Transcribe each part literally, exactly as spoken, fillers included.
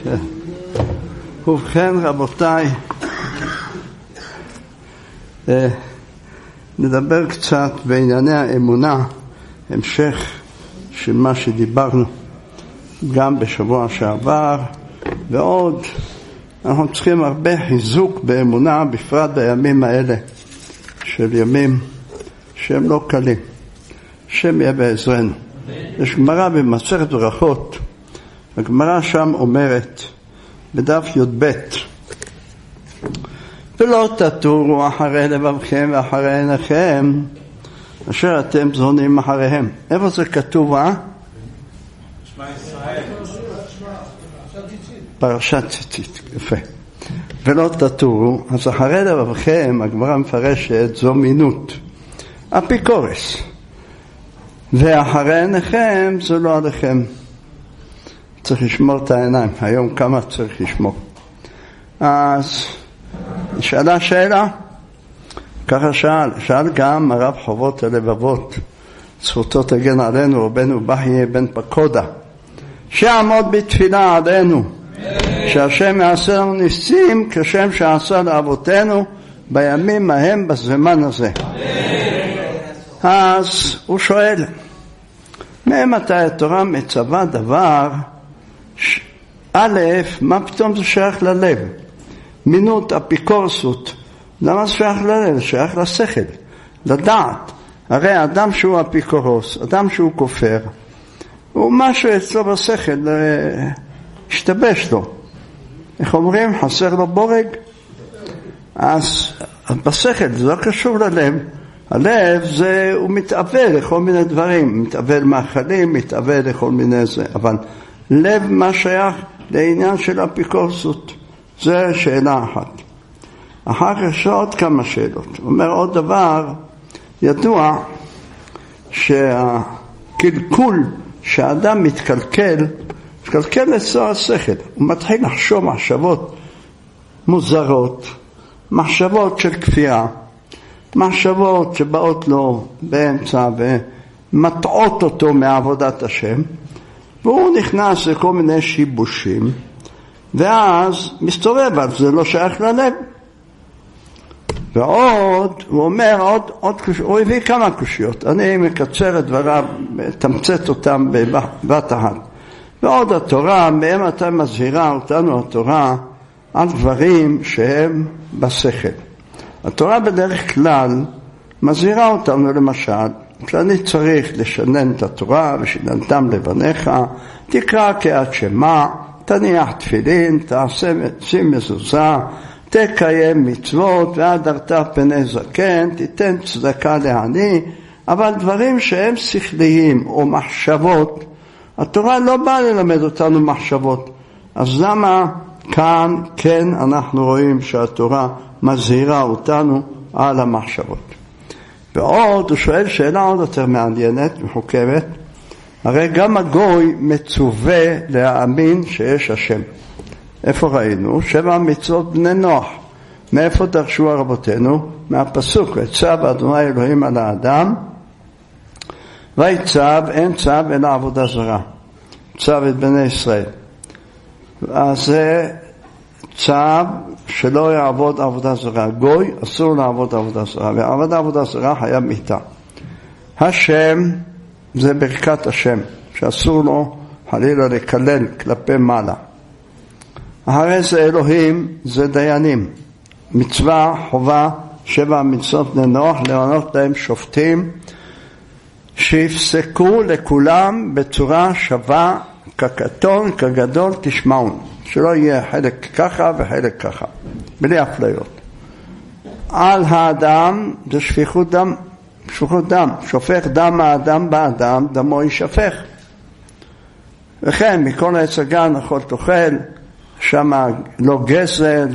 ובכן רבותיי, נדבר קצת בענייני האמונה, המשך של מה שדיברנו גם בשבוע שעבר, ועוד אנחנו צריכים הרבה חיזוק באמונה, בפרט בימים האלה של ימים שהם לא קלים. השם יהיה בעזרנו. יש גמרא במסכת ברכות, הגמרא שם אומרת בדף י"ב, ולא תטורו אחרי לבבכם ואחרי עיניכם אשר אתם זונים אחריהם. איפה זה כתוב? אה? שמע ישראל. פרשת ציצית. יפה. ולא תטורו, אז אחרי לבבכם הגמרא מפרשת זו מינות, אפיקורס, ואחרי עיניכם זה לא עליכם. צריך לשמור את העיניים. היום כמה צריך לשמור? אז שאלה שאלה, ככה שאל, שאל גם הרב חובות הלבבות, זכותו תגן עלינו, רבנו בחייה בן פקודה, שיעמוד בתפילה עלינו, שהשם יעשה לנו ניסים כשם שעשה לאבותינו בימים ההם בזמן הזה. אז הוא שואל, ממתי התורה מצווה דבר, א', מה פתאום זה שייך ללב? מינות, אפיקורסות, למה זה שייך ללב? זה שייך לשכל, לדעת. הרי אדם שהוא אפיקורוס, אדם שהוא כופר, הוא משהו אצלו בשכל, השתבש לו. איך אומרים? חסר לו בורג? אז בשכל זה לא קשור ללב. הלב זה, הוא מתאבל לכל מיני דברים, מתאבל מאכלים, מתאבל לכל מיני זה, אבל לב מה שייך לעניין של אפיקורסות, זה שאלה אחת. אחר כך יש עוד כמה שאלות. הוא אומר עוד דבר, ידוע שהקלקול שהאדם מתקלקל, מתקלקל אצלו השכל, הוא מתחיל לחשוב מחשבות מוזרות, מחשבות של כפירה, מחשבות שבאות לו באמצע ומטעות אותו מעבודת השם, והוא נכנס לכל מיני שיבושים, ואז מסתובב, אבל זה לא שייך ללב. ועוד, הוא אומר, עוד, עוד, הוא הביא כמה קושיות, אני מקצר את דבריו, תמצת אותם בבת אחת. ועוד התורה, בהם אתה מזהירה אותנו התורה, על דברים שהם בשכל. התורה בדרך כלל מזהירה אותנו, למשל, שאני צריך לשנן את התורה, ושננתם לבניך, תקרא קריאת שמע, תניח תפילין, תעשה שים מזוזה, תקיים מצוות, והדרת פני זקן, תיתן צדקה לעני, אבל דברים שהם שכליים או מחשבות, התורה לא באה ללמד אותנו מחשבות. אז למה כאן כן אנחנו רואים שהתורה מזהירה אותנו על המחשבות? ועוד הוא שואל שאלה עוד יותר מעניינת ומחוכמת, הרי גם הגוי מצווה להאמין שיש השם. איפה ראינו? שבע מצוות בני נוח. מאיפה דרשו רבותינו? מהפסוק, ויצב אדוני אלוהים על האדם, ויצב, אין צב אלא עבודה זרה, צב את בני ישראל. אז זה צב שלא יעבוד עבודה זרה. גוי אסור לעבוד עבודה זרה, ועבוד עבודה זרה היה מיתה. השם זה ברכת השם, שאסור לו חלילה לקלל כלפי מעלה. אחרי זה אלוהים זה דיינים, מצווה, חובה, שבע מצוות בני נוח, למנות להם שופטים שיפסקו לכולם בצורה שווה, כקטון כגדול תשמעון, שלא יהיה חלק ככה וחלק ככה, בלי אפליות. על האדם זה שפיכות דם, שפיכות דם, שופך דם האדם באדם, דמו יישפך. וכן מכל ההצגה נאכל תאכל, שם לא גזל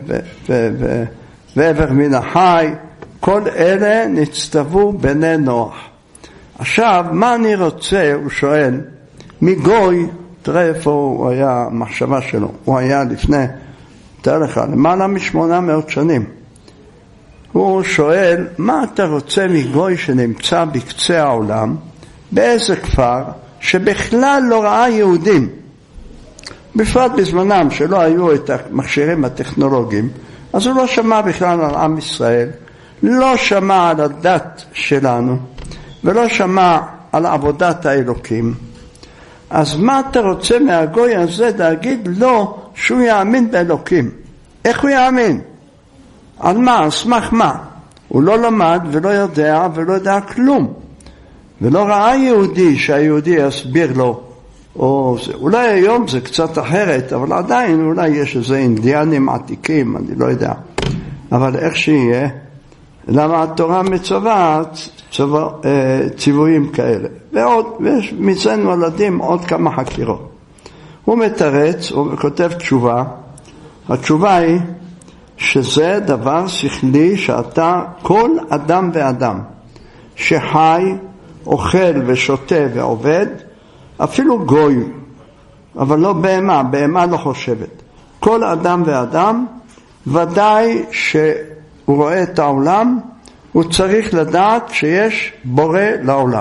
ועבר מן החי, כל אלה נצטוו בני נוח. עכשיו, מה אני רוצה, הוא שואל, מגוי, תראה איפה הוא היה, המחשבה שלו, הוא היה לפני, תראה לך, למעלה משמונה מאות שנים. הוא שואל, מה אתה רוצה מגוי שנמצא בקצה העולם, באיזה כפר, שבכלל לא ראה יהודים? בפרט בזמנם שלא היו את המכשירים הטכנולוגיים, אז הוא לא שמע בכלל על עם ישראל, לא שמע על הדת שלנו, ולא שמע על עבודת האלוקים. אז מה אתה רוצה מהגוי הזה להגיד לו שהוא יאמין באלוקים? איך הוא יאמין? על מה? על סמך מה? הוא לא למד ולא יודע ולא יודע כלום. ולא ראה יהודי שהיהודי יסביר לו. או זה, אולי היום זה קצת אחרת, אבל עדיין אולי יש איזה אינדיאנים עתיקים, אני לא יודע. אבל איך שיהיה, למה התורה מצווה צבא, ציוויים כאלה. ועוד, ויש מזה נולדים עוד כמה חקירות. הוא מתרץ, הוא כותב תשובה. התשובה היא שזה דבר שכלי שאתה, כל אדם ואדם שחי, אוכל ושותה ועובד, אפילו גוי, אבל לא בהמה, בהמה לא חושבת. כל אדם ואדם, ודאי שהוא רואה את העולם, הוא צריך לדעת שיש בורא לעולם.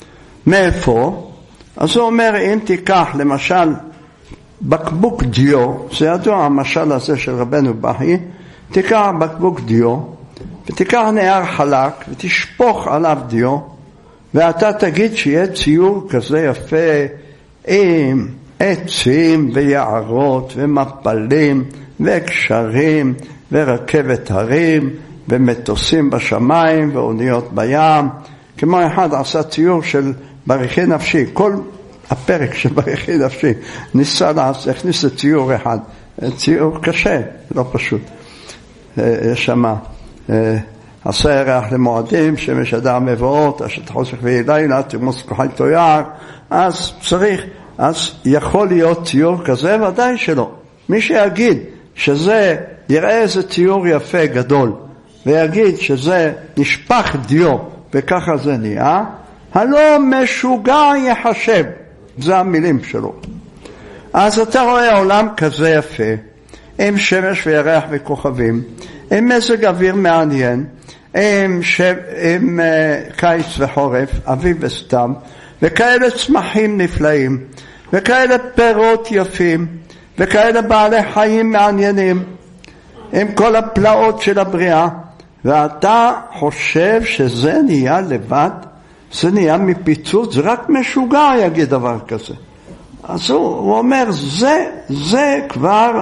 מאיפה? אז הוא אומר, אם תיקח למשל בקבוק דיו, זה ידוע המשל הזה של רבנו בכי, תיקח בקבוק דיו, ותיקח נייר חלק, ותשפוך עליו דיו, ואתה תגיד שיהיה ציור כזה יפה עם עצים ויערות ומפלים וקשרים ורכבת הרים ומטוסים בשמיים ואוניות בים. כמו אחד עשה ציור של ברכי נפשי, כל הפרק של ברכי נפשי ניסה להכניס לציור אחד, ציור קשה, לא פשוט. יש שמה עשה ירח למועדים, שמש אדם מבואות, אשת חושך ויהי לילה, תרמוס כוחי תויר, אז צריך, אז יכול להיות ציור כזה, ודאי שלא. מי שיגיד שזה, יראה איזה ציור יפה גדול, ויגיד שזה נשפך דיו, וככה זה נהיה, הלא משוגע יחשב, זה המילים שלו. אז אתה רואה עולם כזה יפה, עם שמש וירח וכוכבים, עם מזג אוויר מעניין, עם, ש... עם uh, קיץ וחורף, אביב וסתיו, וכאלה צמחים נפלאים, וכאלה פירות יפים, וכאלה בעלי חיים מעניינים, עם כל הפלאות של הבריאה, ואתה חושב שזה נהיה לבד, זה נהיה מפיצוץ, זה רק משוגע יגיד דבר כזה. אז הוא, הוא אומר, זה, זה כבר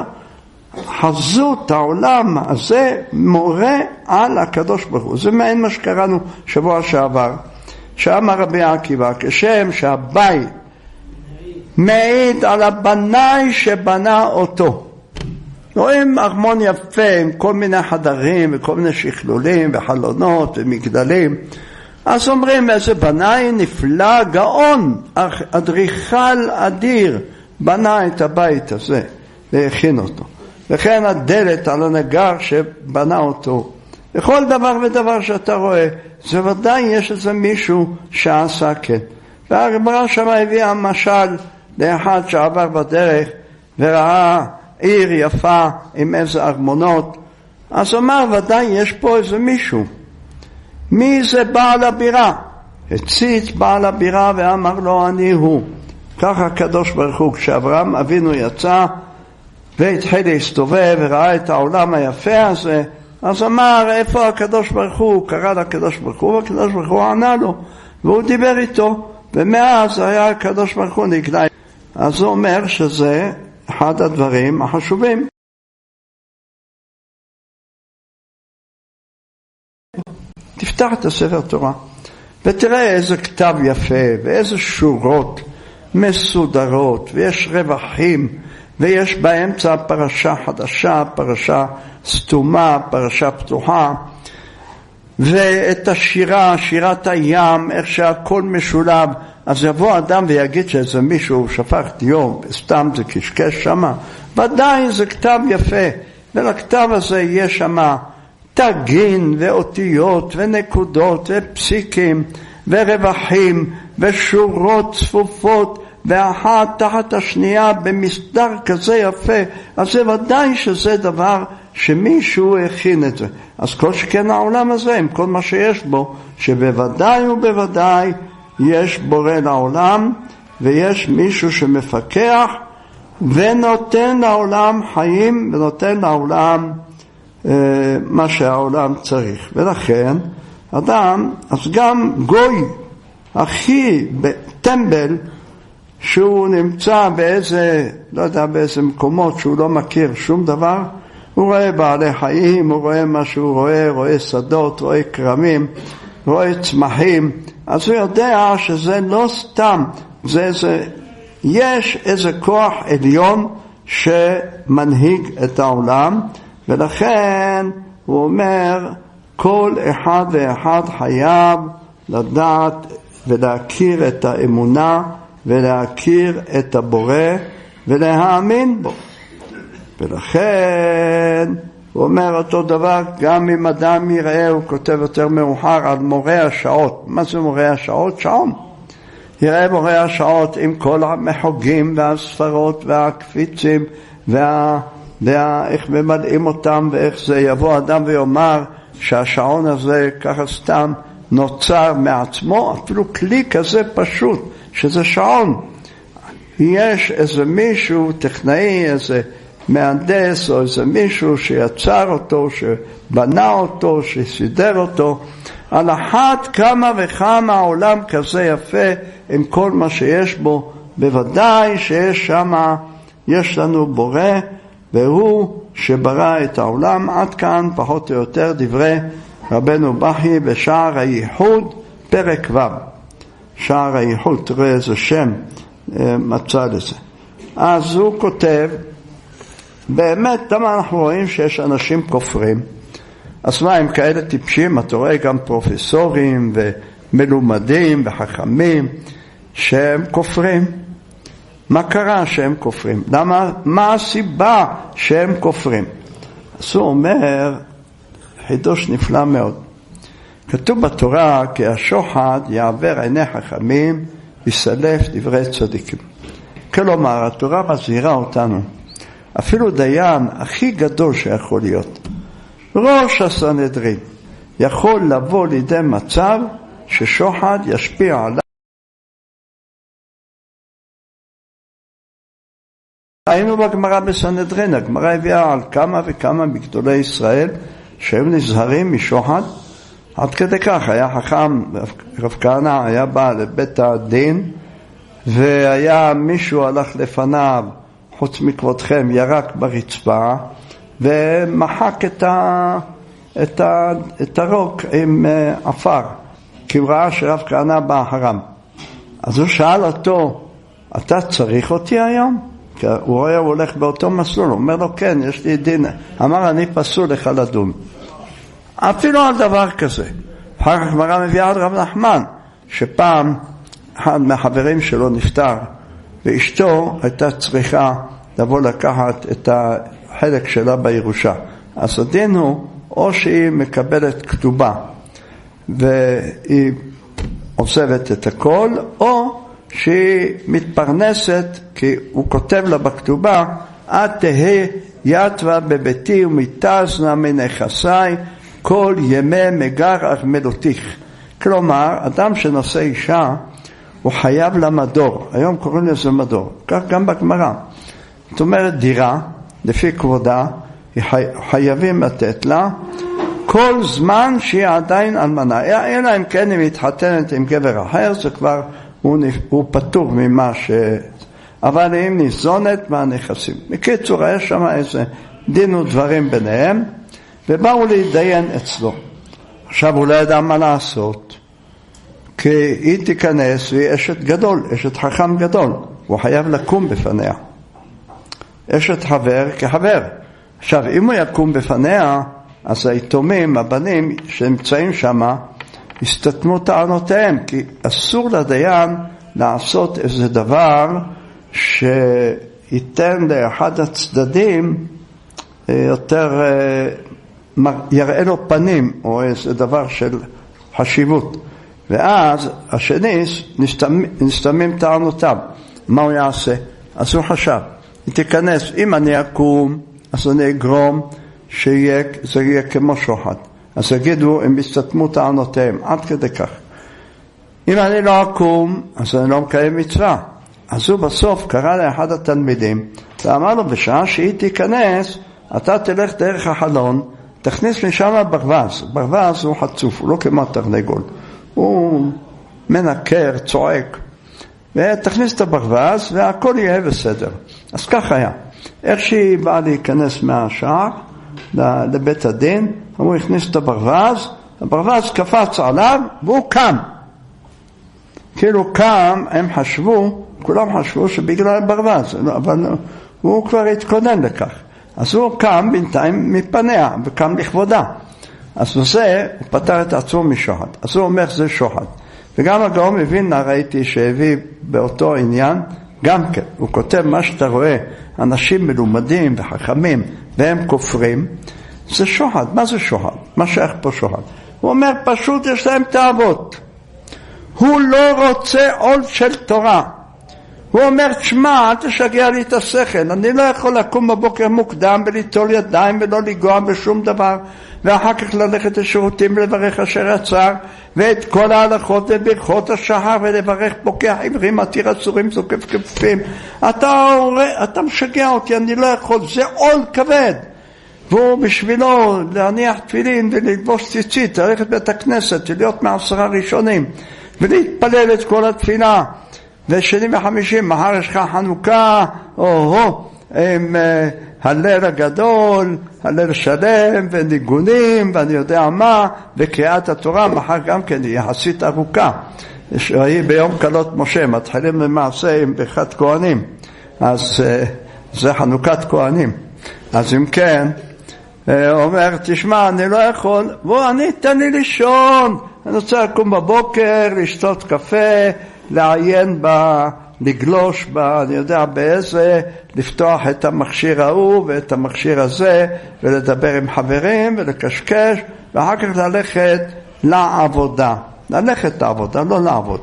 חזות העולם הזה מורה על הקדוש ברוך הוא. זה מעין מה שקראנו שבוע שעבר, שאמר רבי עקיבא, כשם שהבית מעיד על הבנאי שבנה אותו. רואים ארמון יפה עם כל מיני חדרים וכל מיני שכלולים וחלונות ומגדלים, אז אומרים איזה בנאי נפלא, גאון, אדריכל אדיר בנה את הבית הזה והכין אותו. וכן הדלת על הנגר שבנה אותו. וכל דבר ודבר שאתה רואה, זה ודאי יש איזה מישהו שעשה כן. והגמרא שם הביאה משל לאחד שעבר בדרך וראה עיר יפה עם איזה ארמונות. אז אמר, ודאי יש פה איזה מישהו. מי זה בעל הבירה? הציץ בעל הבירה ואמר לו, אני הוא. ככה הקדוש ברוך הוא, כשאברהם אבינו יצא והתחיל להסתובב וראה את העולם היפה הזה, אז אמר, איפה הקדוש ברוך הוא? הוא קרא לקדוש ברוך הוא, והקדוש ברוך הוא ענה לו, והוא דיבר איתו, ומאז היה הקדוש ברוך הוא נגלה. אז הוא אומר שזה אחד הדברים החשובים. תפתח את הספר תורה, ותראה איזה כתב יפה, ואיזה שורות מסודרות, ויש רווחים, ויש באמצע פרשה חדשה, פרשה סתומה, פרשה פתוחה, ואת השירה, שירת הים, איך שהכל משולב. אז יבוא אדם ויגיד שאיזה מישהו שפך דיו, סתם זה קשקש שמה, ודאי זה כתב יפה, ולכתב הזה יש שמה תגין ואותיות ונקודות ופסיקים ורווחים ושורות צפופות, ואחת תחת השנייה במסדר כזה יפה. אז זה ודאי שזה דבר שמישהו הכין את זה. אז כל שכן העולם הזה עם כל מה שיש בו, שבוודאי ובוודאי יש בורא לעולם, ויש מישהו שמפקח ונותן לעולם חיים, ונותן לעולם אה, מה שהעולם צריך. ולכן אדם, אז גם גוי הכי טמבל, שהוא נמצא באיזה, לא יודע באיזה מקומות שהוא לא מכיר שום דבר, הוא רואה בעלי חיים, הוא רואה מה שהוא רואה, רואה שדות, רואה קרמים, רואה צמחים, אז הוא יודע שזה לא סתם, זה איזה, יש איזה כוח עליון שמנהיג את העולם, ולכן הוא אומר, כל אחד ואחד חייב לדעת ולהכיר את האמונה, ולהכיר את הבורא ולהאמין בו. ולכן הוא אומר אותו דבר גם אם אדם יראה, הוא כותב יותר מאוחר על מורה השעות. מה זה מורה השעות? שעון. יראה מורה השעות עם כל המחוגים והספרות והקפיצים וה... וה... איך ממלאים אותם ואיך זה. יבוא אדם ויאמר שהשעון הזה ככה סתם נוצר מעצמו, אפילו כלי כזה פשוט שזה שעון. יש איזה מישהו טכנאי, איזה מהנדס או איזה מישהו שיצר אותו, שבנה אותו, שסידר אותו. על אחת כמה וכמה העולם כזה יפה עם כל מה שיש בו, בוודאי שיש שם, יש לנו בורא, והוא שברא את העולם. עד כאן פחות או יותר דברי רבנו בכי בשער הייחוד פרק ו'. שער הייחוד, תראה איזה שם מצא לזה. אז הוא כותב, באמת למה אנחנו רואים שיש אנשים כופרים? אז מה, הם כאלה טיפשים? אתה רואה גם פרופסורים ומלומדים וחכמים שהם כופרים. מה קרה שהם כופרים? למה, מה הסיבה שהם כופרים? אז הוא אומר חידוש נפלא מאוד. כתוב בתורה כי השוחד יעבר עיני חכמים ויסלף דברי צדיקים. כלומר, התורה מזהירה אותנו, אפילו דיין הכי גדול שיכול להיות, ראש הסנהדרין, יכול לבוא לידי מצב ששוחד ישפיע עליו. היינו בגמרא בסנהדרין, הגמרא הביאה על כמה וכמה מגדולי ישראל שהם נזהרים משוחד. עד כדי כך היה חכם, רב כהנא היה בא לבית הדין, והיה מישהו הלך לפניו, חוץ מכבודכם, ירק ברצפה, ומחק את, ה, את, ה, את הרוק עם אפר, כי הוא ראה שרב כהנא בא אחריו. אז הוא שאל אותו, אתה צריך אותי היום? כי הוא רואה, הוא הולך באותו מסלול, הוא אומר לו, כן, יש לי דין. אמר, אני פסול לך לדון. אפילו על דבר כזה. אחר כך גמרא מביאה על רב נחמן, שפעם אחד מהחברים שלו נפטר, ואשתו הייתה צריכה לבוא לקחת את החלק שלה בירושה. אז הדין הוא, או שהיא מקבלת כתובה, והיא עוזבת את הכל, או שהיא מתפרנסת, כי הוא כותב לה בכתובה, את תהי יתווה בביתי ומתזנה מנכסי, כל ימי מגר ארמלותיך. כלומר, אדם שנושא אישה, הוא חייב לה מדור. היום קוראים לזה מדור. כך גם בגמרא. זאת אומרת, דירה, לפי כבודה, חייבים לתת לה, כל זמן שהיא עדיין אלמנה. אלא אם כן היא מתחתנת עם גבר אחר, זה כבר, הוא, הוא פטור ממה ש... אבל היא ניזונת מהנכסים. בקיצור, היה שם איזה דין ודברים ביניהם, ובאו להתדיין אצלו. עכשיו הוא לא ידע מה לעשות, כי היא תיכנס והיא אשת גדול, אשת חכם גדול, הוא חייב לקום בפניה. אשת חבר כחבר. עכשיו, אם הוא יקום בפניה, אז היתומים, הבנים שנמצאים שם, הסתתמו טענותיהם, כי אסור לדיין לעשות איזה דבר שייתן לאחד הצדדים יותר, יראה לו פנים, או איזה דבר של חשיבות. ואז השני נסתמים טענותיו. מה הוא יעשה? אז הוא חשב, היא תיכנס, אם אני אקום, אז אני אגרום שיהיה, זה יהיה כמו שוחד. אז יגידו, הם הסתתמו טענותיהם, עד כדי כך. אם אני לא אקום, אז אני לא מקיים מצווה. אז הוא בסוף קרא לאחד התלמידים, ואמר לו, בשעה שהיא תיכנס, אתה תלך דרך החלון, תכניס משם ברווז. ברווז הוא חצוף, הוא לא כמו תרנגול. הוא מנקר, צועק. ותכניס את הברווז והכל יהיה בסדר. אז כך היה. איך שהיא באה להיכנס מהשער לבית הדין, הוא הכניס את הברווז, הברווז קפץ עליו והוא קם. כאילו קם, הם חשבו, כולם חשבו שבגלל הברווז, אבל הוא כבר התכונן לכך. אז הוא קם בינתיים מפניה וקם לכבודה. אז זה, הוא פתר את עצמו משוחד. אז הוא אומר זה שוחד. וגם הגאון מווילנה ראיתי שהביא באותו עניין, גם כן, הוא כותב מה שאתה רואה, אנשים מלומדים וחכמים והם כופרים, זה שוחד. מה זה שוחד? מה שייך פה שוחד? הוא אומר פשוט יש להם תאוות. הוא לא רוצה עול של תורה. הוא אומר, תשמע, אל תשגע לי את השכל, אני לא יכול לקום בבוקר מוקדם וליטול ידיים ולא לגוע בשום דבר, ואחר כך ללכת לשירותים ולברך אשר עצר, ואת כל ההלכות וברכות השחר, ולברך פוקח עברים, עתיר אסורים, זוקף כפופים. אתה, אתה משגע אותי, אני לא יכול, זה עול כבד. והוא בשבילו להניח תפילין וללבוש ציצית, ללכת בית הכנסת, להיות מעשרה ראשונים, ולהתפלל את כל התפילה. ושני וחמישים, מחר יש לך חנוכה, או-הו, עם uh, הלל הגדול, הלל שלם, וניגונים, ואני יודע מה, וקריאת התורה, מחר גם כן היא יחסית ארוכה. היא ביום קלות משה, מתחילים למעשה עם ברכת כהנים, אז uh, זה חנוכת כהנים. אז אם כן, uh, אומר, תשמע, אני לא יכול, בוא, אני תן לי לישון, אני רוצה לקום בבוקר, לשתות קפה, לעיין בה, לגלוש בה, אני יודע באיזה, לפתוח את המכשיר ההוא ואת המכשיר הזה, ולדבר עם חברים ולקשקש, ואחר כך ללכת לעבודה. ללכת לעבודה, לא לעבוד.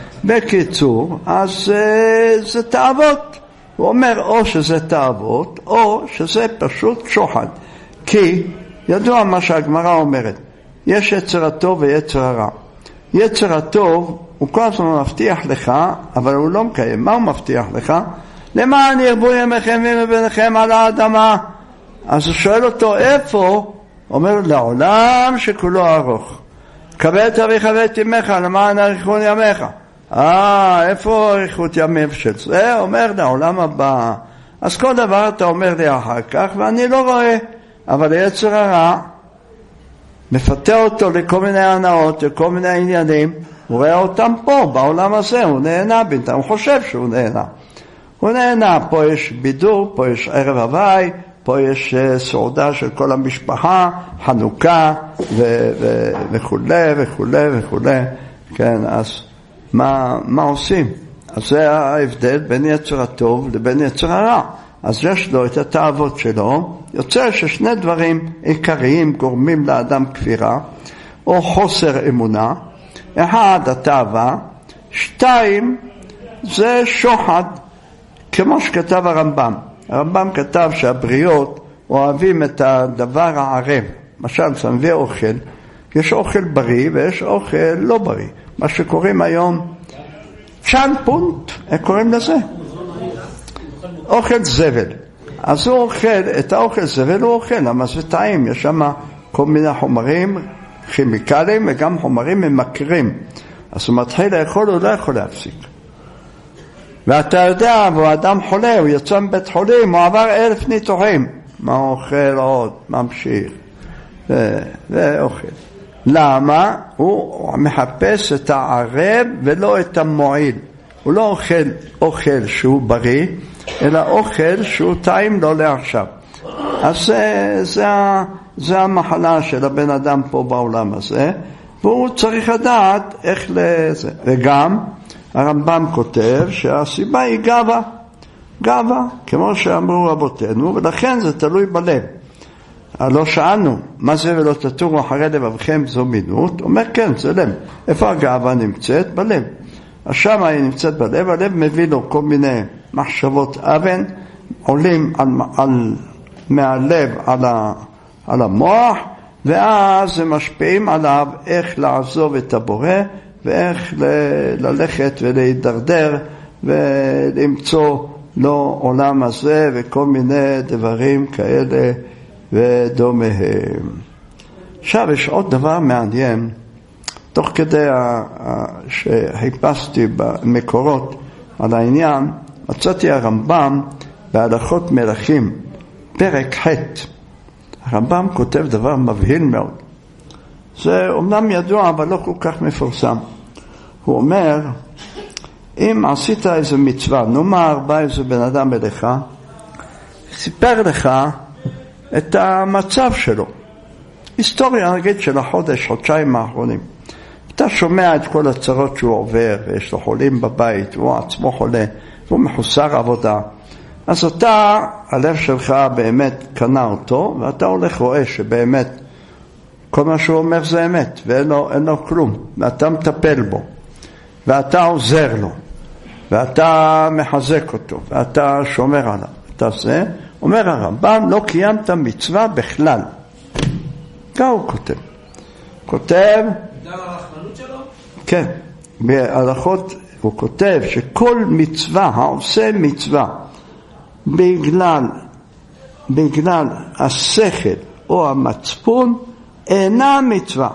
בקיצור, אז זה, זה תאוות. הוא אומר או שזה תאוות, או שזה פשוט שוחד. כי ידוע מה שהגמרא אומרת, יש יצר הטוב ויצר הרע. יצר הטוב הוא כל הזמן מבטיח לך, אבל הוא לא מקיים. מה הוא מבטיח לך? למען ירבו ימיכם וביניכם על האדמה. אז הוא שואל אותו איפה? אומר לעולם שכולו ארוך. כבד את אביך ואת אמך למען אריכות ימיך. אה, איפה אריכות ימיו של זה? אומר לעולם הבא. אז כל דבר אתה אומר לי אחר כך, ואני לא רואה. אבל יצר הרע מפתה אותו לכל מיני הנאות, לכל מיני עניינים, הוא רואה אותם פה, בעולם הזה, הוא נהנה בינתיים, הוא חושב שהוא נהנה. הוא נהנה, פה יש בידור, פה יש ערב הוואי, פה יש סעודה של כל המשפחה, חנוכה וכו' וכו' וכו'. כן, אז מה, מה עושים? אז זה ההבדל בין יצר הטוב לבין יצר הרע. אז יש לו את התאוות שלו, יוצא ששני דברים עיקריים גורמים לאדם כפירה, או חוסר אמונה, אחד, התאווה, שתיים, זה שוחד, כמו שכתב הרמב"ם. הרמב"ם כתב שהבריות אוהבים את הדבר הערב, למשל, סנבי אוכל, יש אוכל בריא ויש אוכל לא בריא, מה שקוראים היום צ'אנפונט, איך קוראים לזה? אוכל זבל. אז הוא אוכל, את האוכל זבל הוא אוכל, למה זה טעים, יש שם כל מיני חומרים כימיקליים וגם חומרים ממכרים. אז הוא מתחיל לאכול, הוא לא יכול להפסיק. ואתה יודע, הוא אדם חולה, הוא יצא מבית חולים, הוא עבר אלף ניתוחים. מה אוכל עוד? ממשיך. ואוכל. למה? הוא מחפש את הערב ולא את המועיל. הוא לא אוכל אוכל שהוא בריא, אלא אוכל שהוא טעים לו לעכשיו. אז זה, זה, זה המחלה של הבן אדם פה בעולם הזה, והוא צריך לדעת איך לזה. וגם הרמב"ם כותב שהסיבה היא גאווה. גאווה, כמו שאמרו רבותינו, ולכן זה תלוי בלב. לא שאלנו, מה זה ולא תטורו אחרי לבבכם זו מינות? אומר כן, זה לב. איפה הגאווה נמצאת? בלב. השם היא נמצאת בלב, הלב מביא לו כל מיני מחשבות אבן, עולים על, על, מהלב על, ה, על המוח, ואז הם משפיעים עליו איך לעזוב את הבורא, ואיך ל, ללכת ולהידרדר, ולמצוא לא עולם הזה וכל מיני דברים כאלה ודומיהם. עכשיו יש עוד דבר מעניין, תוך כדי שחיפשתי במקורות על העניין, מצאתי הרמב"ם בהלכות מלכים, פרק ח'. הרמב"ם כותב דבר מבהיל מאוד. זה אומנם ידוע אבל לא כל כך מפורסם. הוא אומר, אם עשית איזה מצווה, נאמר בא איזה בן אדם אליך, סיפר לך את המצב שלו, היסטוריה נגיד של החודש, חודשיים האחרונים. אתה שומע את כל הצרות שהוא עובר, ויש לו חולים בבית, והוא עצמו חולה, והוא מחוסר עבודה. אז אתה, הלב שלך באמת קנה אותו, ואתה הולך רואה שבאמת כל מה שהוא אומר זה אמת, ואין לו, אין לו כלום, ואתה מטפל בו, ואתה עוזר לו, ואתה מחזק אותו, ואתה שומר עליו. אתה זה, אומר הרמב"ם, לא קיימת מצווה בכלל. כך הוא כותב. כותב... בגלל הרחמנות שלו? כן, בהלכות הוא כותב שכל מצווה, העושה מצווה, בגלל, בגלל השכל או המצפון, אינה מצווה.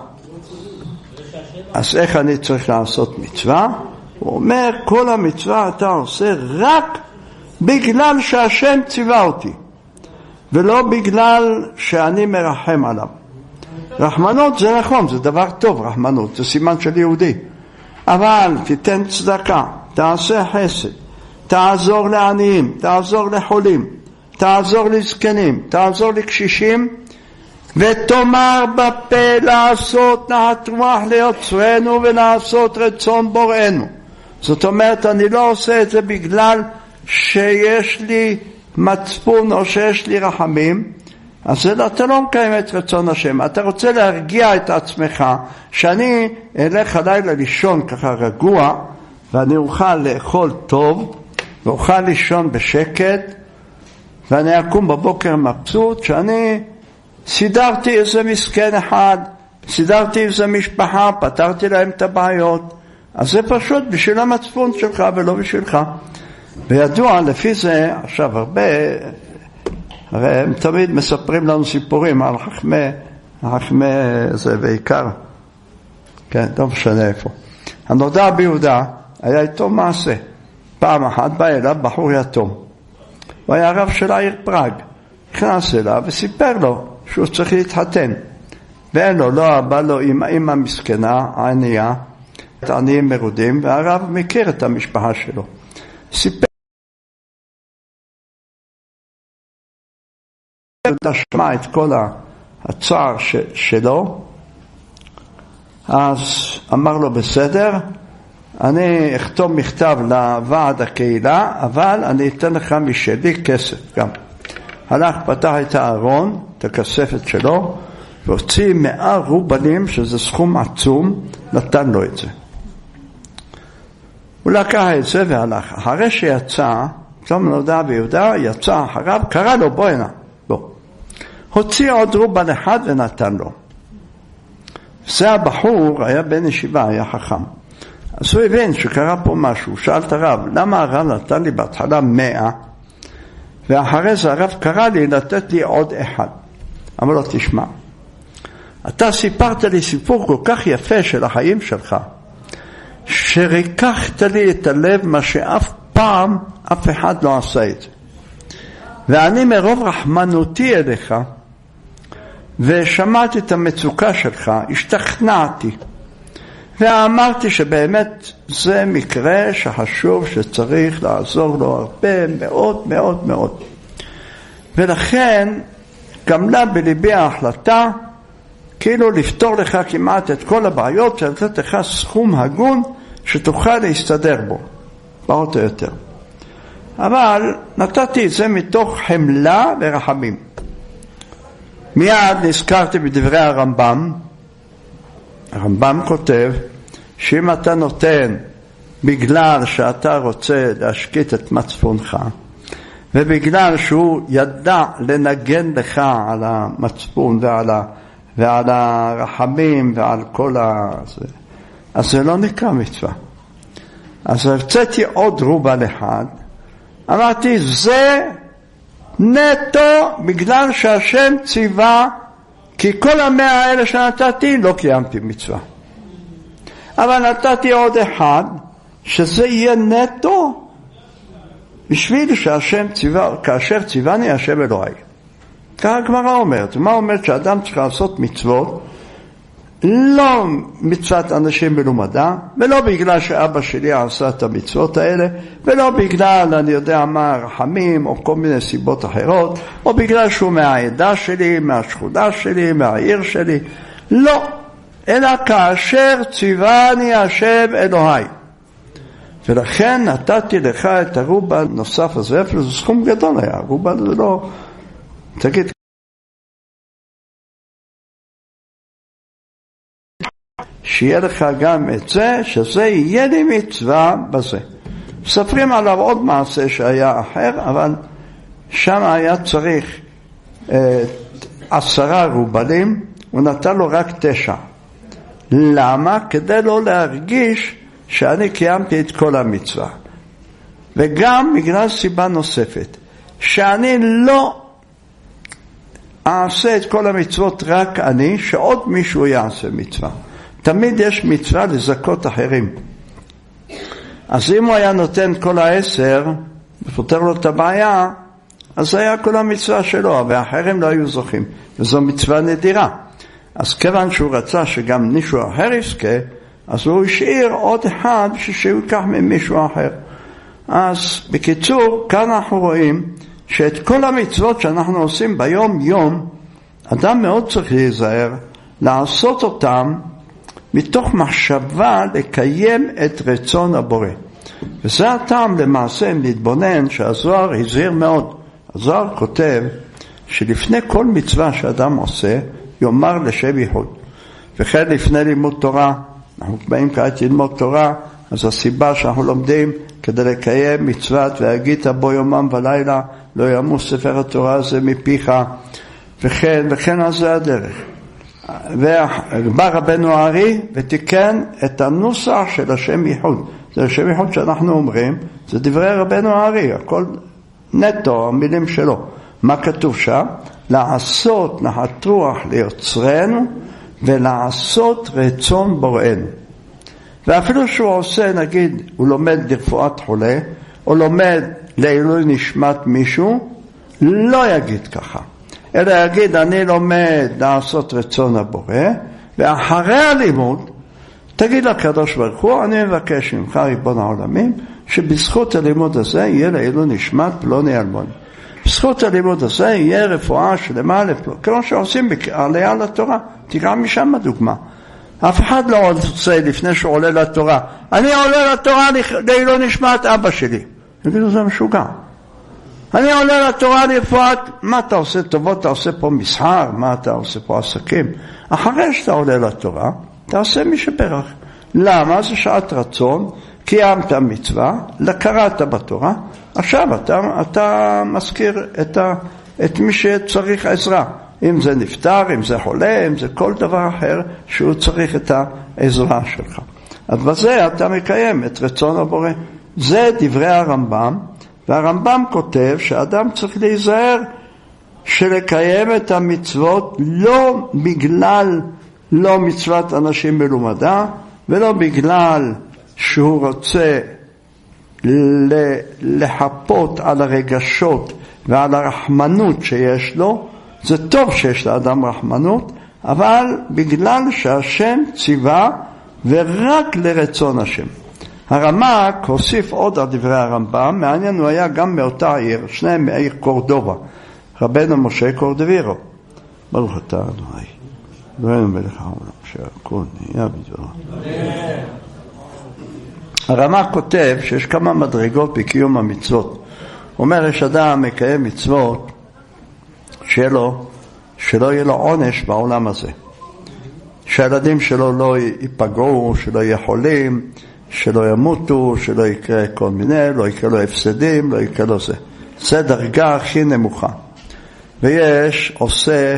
אז איך אני צריך לעשות מצווה? הוא אומר, כל המצווה אתה עושה רק בגלל שהשם ציווה אותי, ולא בגלל שאני מרחם עליו. רחמנות זה נכון, זה דבר טוב, רחמנות, זה סימן של יהודי. אבל תיתן צדקה, תעשה חסד, תעזור לעניים, תעזור לחולים, תעזור לזקנים, תעזור לקשישים, ותאמר בפה לעשות נחת רוח ליוצרנו ולעשות רצון בוראנו. זאת אומרת, אני לא עושה את זה בגלל שיש לי מצפון או שיש לי רחמים, אז אתה לא מקיים את רצון השם. אתה רוצה להרגיע את עצמך, שאני אלך הלילה לישון ככה רגוע, ואני אוכל לאכול טוב, ואוכל לישון בשקט, ואני אקום בבוקר מבסוט, שאני סידרתי איזה מסכן אחד, סידרתי איזה משפחה, פתרתי להם את הבעיות. אז זה פשוט בשביל המצפון שלך ולא בשבילך. וידוע לפי זה, עכשיו הרבה, הרי הם תמיד מספרים לנו סיפורים על חכמי, חכמי זה בעיקר, כן, לא משנה איפה. הנודע ביהודה היה איתו מעשה. פעם אחת בא אליו בחור יתום. הוא היה הרב של העיר פראג. נכנס אליו וסיפר לו שהוא צריך להתחתן. ואין לו, לא בא לו עם האמא מסכנה, הענייה, את העניים מרודים, והרב מכיר את המשפחה שלו. סיפר לשמע את כל הצער ש- שלו, אז אמר לו בסדר, אני אכתוב מכתב לוועד הקהילה, אבל אני אתן לך משלי כסף גם. הלך, פתח את הארון, את הכספת שלו, והוציא מאה רובלים, שזה סכום עצום, נתן לו את זה. הוא לקח את זה והלך. אחרי שיצא, פתאום נודע ביהודה, יצא אחריו, קרא לו, בוא הנה, בוא. הוציא עוד רובל אחד ונתן לו. זה הבחור, היה בן ישיבה, היה חכם. אז הוא הבין שקרה פה משהו, שאל את הרב, למה הרב נתן לי בהתחלה מאה, ואחרי זה הרב קרא לי לתת לי עוד אחד. אמר לו, תשמע, אתה סיפרת לי סיפור כל כך יפה של החיים שלך, שריקחת לי את הלב מה שאף פעם אף אחד לא עשה את זה. ואני מרוב רחמנותי אליך, ושמעתי את המצוקה שלך, השתכנעתי, ואמרתי שבאמת זה מקרה שחשוב שצריך לעזור לו הרבה מאוד מאוד מאוד. ולכן גמלה בליבי ההחלטה כאילו לפתור לך כמעט את כל הבעיות, ולתת לך סכום הגון שתוכל להסתדר בו, פחות או יותר. אבל נתתי את זה מתוך חמלה ורחמים. מיד נזכרתי בדברי הרמב"ם. הרמב"ם כותב שאם אתה נותן בגלל שאתה רוצה להשקיט את מצפונך, ובגלל שהוא ידע לנגן לך על המצפון ועל, ה, ועל הרחמים ועל כל ה... אז זה לא נקרא מצווה. אז הרציתי עוד רובל אחד, אמרתי, זה נטו בגלל שהשם ציווה, כי כל המאה האלה שנתתי לא קיימתי מצווה. אבל נתתי עוד אחד, שזה יהיה נטו, בשביל שהשם ציווה, כאשר ציווני השם אלוהי. ככה הגמרא אומרת. מה אומרת? שאדם צריך לעשות מצוות, לא מצוות אנשים מלומדה, ולא בגלל שאבא שלי עשה את המצוות האלה, ולא בגלל, אני יודע מה, רחמים, או כל מיני סיבות אחרות, או בגלל שהוא מהעדה שלי, מהשכונה שלי, מהעיר שלי. לא. אלא כאשר ציווני השם אלוהי. ולכן נתתי לך את הרובה הנוסף הזה, אפילו זה סכום גדול היה, הרובה זה לא... תגיד, שיהיה לך גם את זה, שזה יהיה לי מצווה בזה. מספרים עליו עוד מעשה שהיה אחר, אבל שם היה צריך אה, עשרה רובלים, הוא נתן לו רק תשע. למה? כדי לא להרגיש שאני קיימתי את כל המצווה. וגם בגלל סיבה נוספת, שאני לא אעשה את כל המצוות רק אני, שעוד מישהו יעשה מצווה. תמיד יש מצווה לזכות אחרים. אז אם הוא היה נותן כל העשר, ופותר לו את הבעיה, אז היה כל המצווה שלו, והאחרים לא היו זוכים. וזו מצווה נדירה. אז כיוון שהוא רצה שגם מישהו אחר יזכה, אז הוא השאיר עוד אחד שהוא ייקח ממישהו אחר. אז בקיצור, כאן אנחנו רואים שאת כל המצוות שאנחנו עושים ביום יום, אדם מאוד צריך להיזהר, לעשות אותם מתוך מחשבה לקיים את רצון הבורא. וזה הטעם למעשה אם להתבונן שהזוהר הזהיר מאוד. הזוהר כותב שלפני כל מצווה שאדם עושה, יאמר לשם ייחוד. וכן לפני לימוד תורה, אנחנו באים כעת ללמוד תורה, אז הסיבה שאנחנו לומדים כדי לקיים מצוות והגית בו יומם ולילה, לא ימוס ספר התורה הזה מפיך, וכן, וכן אז זה הדרך. ובא רבנו הארי ותיקן את הנוסח של השם ייחוד. זה השם ייחוד שאנחנו אומרים, זה דברי רבנו הארי, הכל נטו, המילים שלו. מה כתוב שם? לעשות נחת רוח ליוצרנו ולעשות רצון בוראנו. ואפילו שהוא עושה, נגיד, הוא לומד לרפואת חולה, או לומד לעילוי נשמת מישהו, לא יגיד ככה. אלא יגיד, אני לומד לעשות רצון הבורא, ואחרי הלימוד, תגיד לקדוש ברוך הוא, אני מבקש ממך, ריבון העולמים, שבזכות הלימוד הזה יהיה לעילוי נשמת פלוני אלמוני. בזכות הלימוד הזה יהיה רפואה שלמה לפלוני. כמו שעושים עלייה לתורה, תקרא משם הדוגמה. אף אחד לא רוצה לפני שהוא עולה לתורה. אני עולה לתורה לעילוי נשמת אבא שלי. יגידו, זה משוגע. אני עולה לתורה לרפואת, מה אתה עושה טובות? אתה עושה פה מסחר? מה אתה עושה פה עסקים? אחרי שאתה עולה לתורה, אתה עושה מי שברך. למה? זה שעת רצון, קיימת מצווה, קראת בתורה, עכשיו אתה, אתה מזכיר את, ה, את מי שצריך עזרה. אם זה נפטר, אם זה חולה, אם זה כל דבר אחר שהוא צריך את העזרה שלך. אז בזה אתה מקיים את רצון הבורא. זה דברי הרמב"ם, והרמב"ם כותב שאדם צריך להיזהר שלקיים את המצוות לא בגלל לא מצוות אנשים מלומדה, ולא בגלל שהוא רוצה לחפות על הרגשות ועל הרחמנות שיש לו. זה טוב שיש לאדם רחמנות, אבל בגלל שהשם ציווה ורק לרצון השם. הרמ"ק הוסיף עוד על דברי הרמב"ם, מעניין הוא היה גם מאותה עיר, שניהם מעיר קורדובה, רבנו משה קורדווירו. ברוך אתה אדוני, אלוהינו מלך העולם, שהכל נהיה בדברו. הרמ"ק כותב שיש כמה מדרגות בקיום המצוות. הוא אומר, יש אדם מקיים מצוות, שיהיה לו, שלא יהיה לו עונש בעולם הזה. שהילדים שלו לא ייפגעו, שלא יהיה חולים, שלא ימותו, שלא יקרה כל מיני, לא יקרה לו הפסדים, לא יקרה לו זה. זה דרגה הכי נמוכה. ויש עושה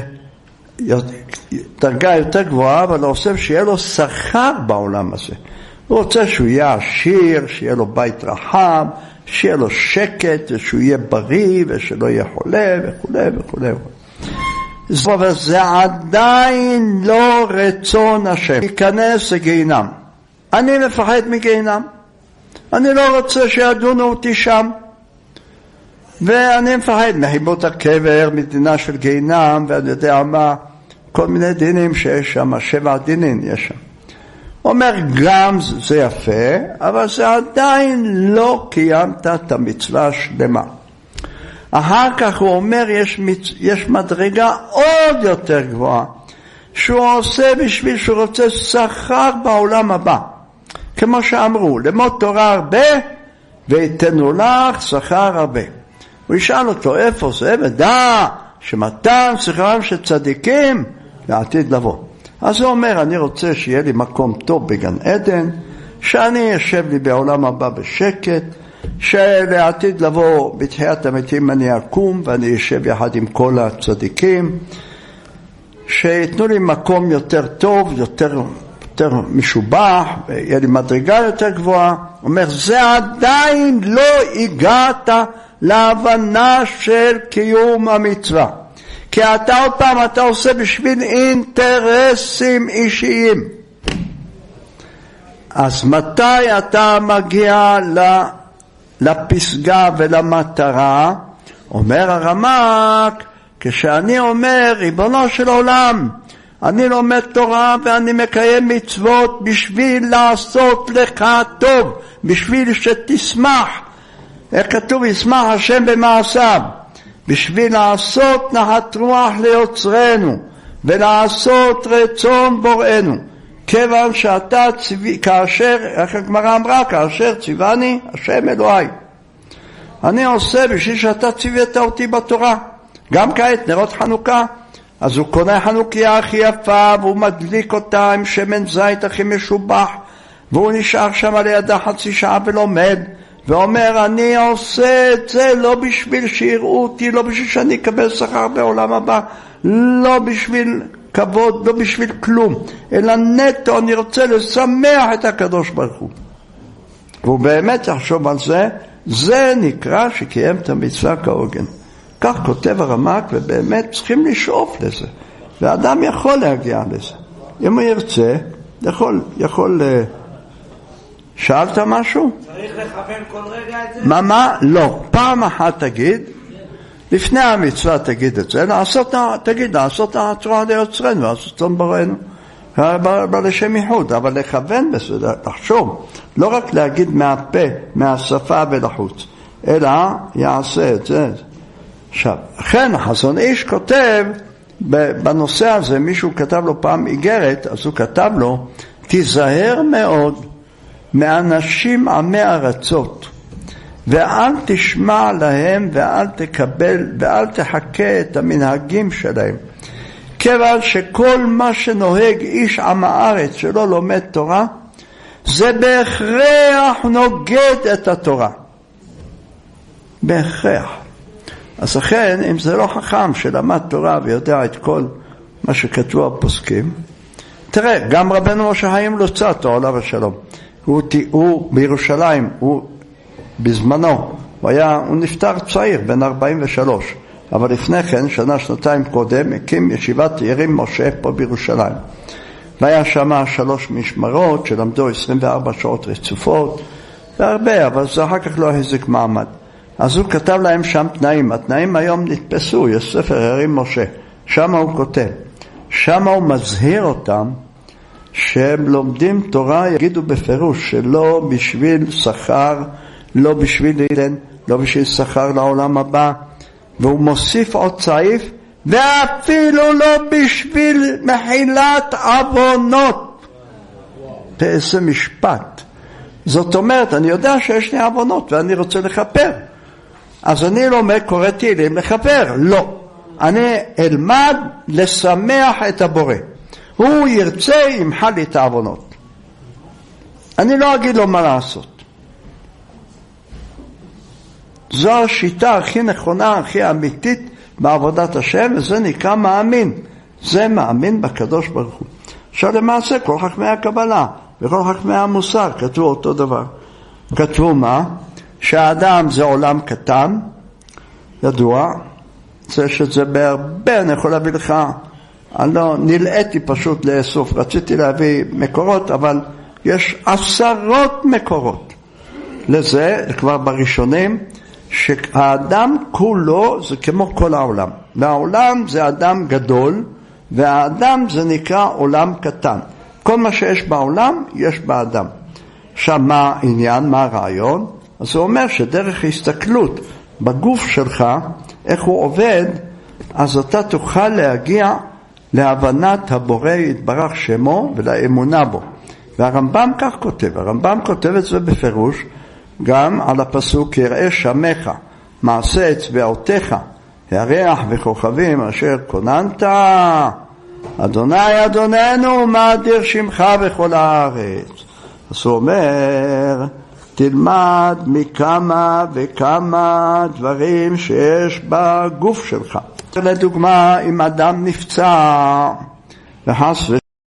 דרגה יותר גבוהה, אבל עושה שיהיה לו שכר בעולם הזה. הוא רוצה שהוא יהיה עשיר, שיהיה לו בית רחב, שיהיה לו שקט, ושהוא יהיה בריא, ושלא יהיה חולה, וכו' וכו'. אבל זה עדיין לא רצון השם. להיכנס לגיהינם. אני מפחד מגיהינם. אני לא רוצה שידונו אותי שם. ואני מפחד מחיבות הקבר, מדינה של גיהינם, ואני יודע מה, כל מיני דינים שיש שם, שבע דינים יש שם. אומר גם זה יפה, אבל זה עדיין לא קיימת את המצווה השלמה. אחר כך הוא אומר יש, מצ... יש מדרגה עוד יותר גבוהה, שהוא עושה בשביל שהוא רוצה שכר בעולם הבא. כמו שאמרו, למות תורה הרבה ויתנו לך שכר הרבה. הוא ישאל אותו איפה זה, ודע שמתן שכרם של צדיקים לעתיד לבוא. אז הוא אומר, אני רוצה שיהיה לי מקום טוב בגן עדן, שאני יושב לי בעולם הבא בשקט, שלעתיד לבוא בתחיית המתים אני אקום ואני יושב יחד עם כל הצדיקים, שיתנו לי מקום יותר טוב, יותר, יותר משובח, ויהיה לי מדרגה יותר גבוהה. הוא אומר, זה עדיין לא הגעת להבנה של קיום המצווה. כי אתה עוד פעם, אתה עושה בשביל אינטרסים אישיים. אז מתי אתה מגיע לפסגה ולמטרה? אומר הרמ"ק, כשאני אומר, ריבונו של עולם, אני לומד תורה ואני מקיים מצוות בשביל לעשות לך טוב, בשביל שתשמח. איך כתוב, ישמח השם במעשיו. בשביל לעשות נחת רוח ליוצרנו ולעשות רצון בוראנו, כיוון שאתה צבי, כאשר, איך הגמרא אמרה, כאשר ציווני השם אלוהי, אני עושה בשביל שאתה ציווית אותי בתורה. גם כעת נרות חנוכה, אז הוא קונה חנוכיה הכי יפה והוא מדליק אותה עם שמן זית הכי משובח, והוא נשאר שם לידה חצי שעה ולומד ואומר, אני עושה את זה לא בשביל שיראו אותי, לא בשביל שאני אקבל שכר בעולם הבא, לא בשביל כבוד, לא בשביל כלום, אלא נטו אני רוצה לשמח את הקדוש ברוך הוא. והוא באמת יחשוב על זה, זה נקרא שקיים את המצווה כהוגן. כך כותב הרמ"ק, ובאמת צריכים לשאוף לזה, ואדם יכול להגיע לזה. אם הוא ירצה, יכול, יכול שאלת משהו? צריך לכוון כל רגע את זה? מה מה? לא. פעם אחת תגיד, לפני המצווה תגיד את זה, לעשות, תגיד, לעשות התורה ליוצרנו, לעשות צאן בראנו, לשם ייחוד, אבל לכוון בזה, לחשוב, לא רק להגיד מהפה, מהשפה ולחוץ, אלא יעשה את זה. עכשיו, לכן החזון איש כותב, בנושא הזה, מישהו כתב לו פעם איגרת, אז הוא כתב לו, תיזהר מאוד, מאנשים עמי ארצות, ואל תשמע להם ואל תקבל ואל תחכה את המנהגים שלהם, כיוון שכל מה שנוהג איש עם הארץ שלא לומד תורה, זה בהכרח נוגד את התורה, בהכרח. אז לכן, אם זה לא חכם שלמד תורה ויודע את כל מה שכתבו הפוסקים, תראה, גם רבנו משה חיים לוצאטו עליו השלום, הוא, הוא בירושלים, הוא בזמנו, הוא, היה, הוא נפטר צעיר, בן ארבעים ושלוש, אבל לפני כן, שנה, שנתיים קודם, הקים ישיבת ירים משה פה בירושלים. והיה שם שלוש משמרות שלמדו עשרים וארבע שעות רצופות, והרבה, אבל זה אחר כך לא החזיק מעמד. אז הוא כתב להם שם תנאים, התנאים היום נתפסו, יש ספר ירים משה, שם הוא כותב, שם הוא מזהיר אותם, שהם לומדים תורה, יגידו בפירוש שלא בשביל שכר, לא בשביל עידן, לא בשביל שכר לעולם הבא, והוא מוסיף עוד סעיף, ואפילו לא בשביל מחילת עוונות. איזה משפט. זאת אומרת, אני יודע שיש לי עוונות ואני רוצה לכפר, אז אני לא קורא תהילים לכפר, לא. אני אלמד לשמח את הבורא. הוא ירצה ימחל לי את העוונות. אני לא אגיד לו מה לעשות. זו השיטה הכי נכונה, הכי אמיתית בעבודת השם, וזה נקרא מאמין. זה מאמין בקדוש ברוך הוא. עכשיו למעשה כל חכמי הקבלה וכל חכמי המוסר כתבו אותו דבר. כתבו מה? שהאדם זה עולם קטן, ידוע, זה שזה בהרבה, אני יכול להביא לך, אני לא נלאיתי פשוט לאסוף, רציתי להביא מקורות, אבל יש עשרות מקורות לזה, כבר בראשונים, שהאדם כולו זה כמו כל העולם. והעולם זה אדם גדול, והאדם זה נקרא עולם קטן. כל מה שיש בעולם, יש באדם. עכשיו, מה העניין, מה הרעיון? אז הוא אומר שדרך הסתכלות בגוף שלך, איך הוא עובד, אז אתה תוכל להגיע להבנת הבורא יתברך שמו ולאמונה בו. והרמב"ם כך כותב, הרמב"ם כותב את זה בפירוש, גם על הפסוק יראה שמך, מעשה אצבעותיך, ירח וכוכבים אשר כוננת, אדוני אדוננו מה אדיר שמך בכל הארץ. אז הוא אומר, תלמד מכמה וכמה דברים שיש בגוף שלך. לדוגמה, אם אדם נפצע וחס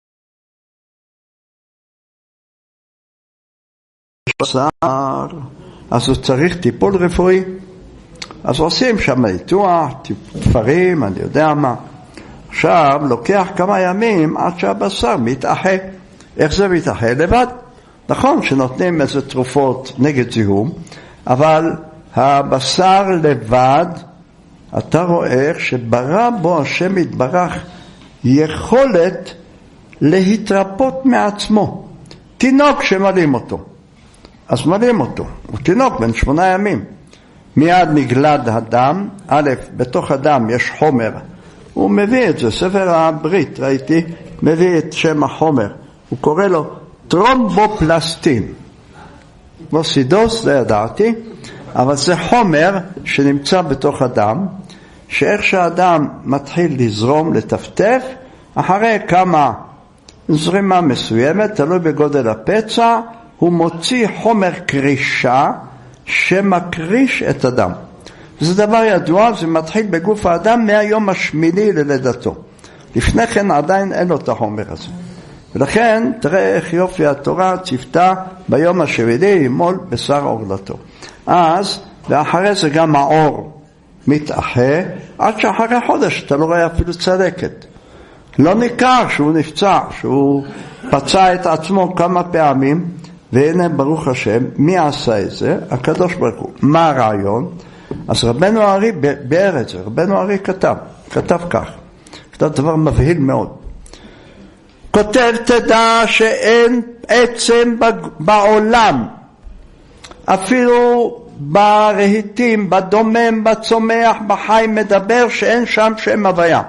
ושער, אז הוא צריך טיפול רפואי. אז עושים שם ניתוח, תפרים, אני יודע מה. עכשיו לוקח כמה ימים עד שהבשר מתאחה. איך זה מתאחה? לבד. נכון שנותנים איזה תרופות נגד זיהום, אבל הבשר לבד, אתה רואה איך שברא בו השם יתברך יכולת להתרפות מעצמו. תינוק שמלים אותו, אז מלים אותו, הוא תינוק בן שמונה ימים. מיד נגלד הדם, א', בתוך הדם יש חומר, הוא מביא את זה, ספר הברית, ראיתי, מביא את שם החומר, הוא קורא לו טרומבופלסטין. בוסידוס, זה ידעתי, אבל זה חומר שנמצא בתוך הדם, שאיך שהאדם מתחיל לזרום, לטפטף, אחרי כמה זרימה מסוימת, תלוי בגודל הפצע, הוא מוציא חומר קרישה שמקריש את הדם. זה דבר ידוע, זה מתחיל בגוף האדם מהיום השמיני ללידתו. לפני כן עדיין אין לו את החומר הזה. ולכן תראה איך יופי התורה צפתה ביום השביעי ימול בשר עורלתו. אז, ואחרי זה גם האור מתאחה, עד שאחרי חודש אתה לא רואה אפילו צלקת. לא ניכר שהוא נפצע, שהוא פצע את עצמו כמה פעמים, והנה ברוך השם, מי עשה את זה? הקדוש ברוך הוא. מה הרעיון? אז רבנו ארי ביאר את זה, רבנו ארי כתב, כתב כך, כתב דבר מבהיל מאוד. כותב תדע שאין עצם בעולם, אפילו ברהיטים, בדומם, בצומח, בחי, מדבר שאין שם שם הוויה.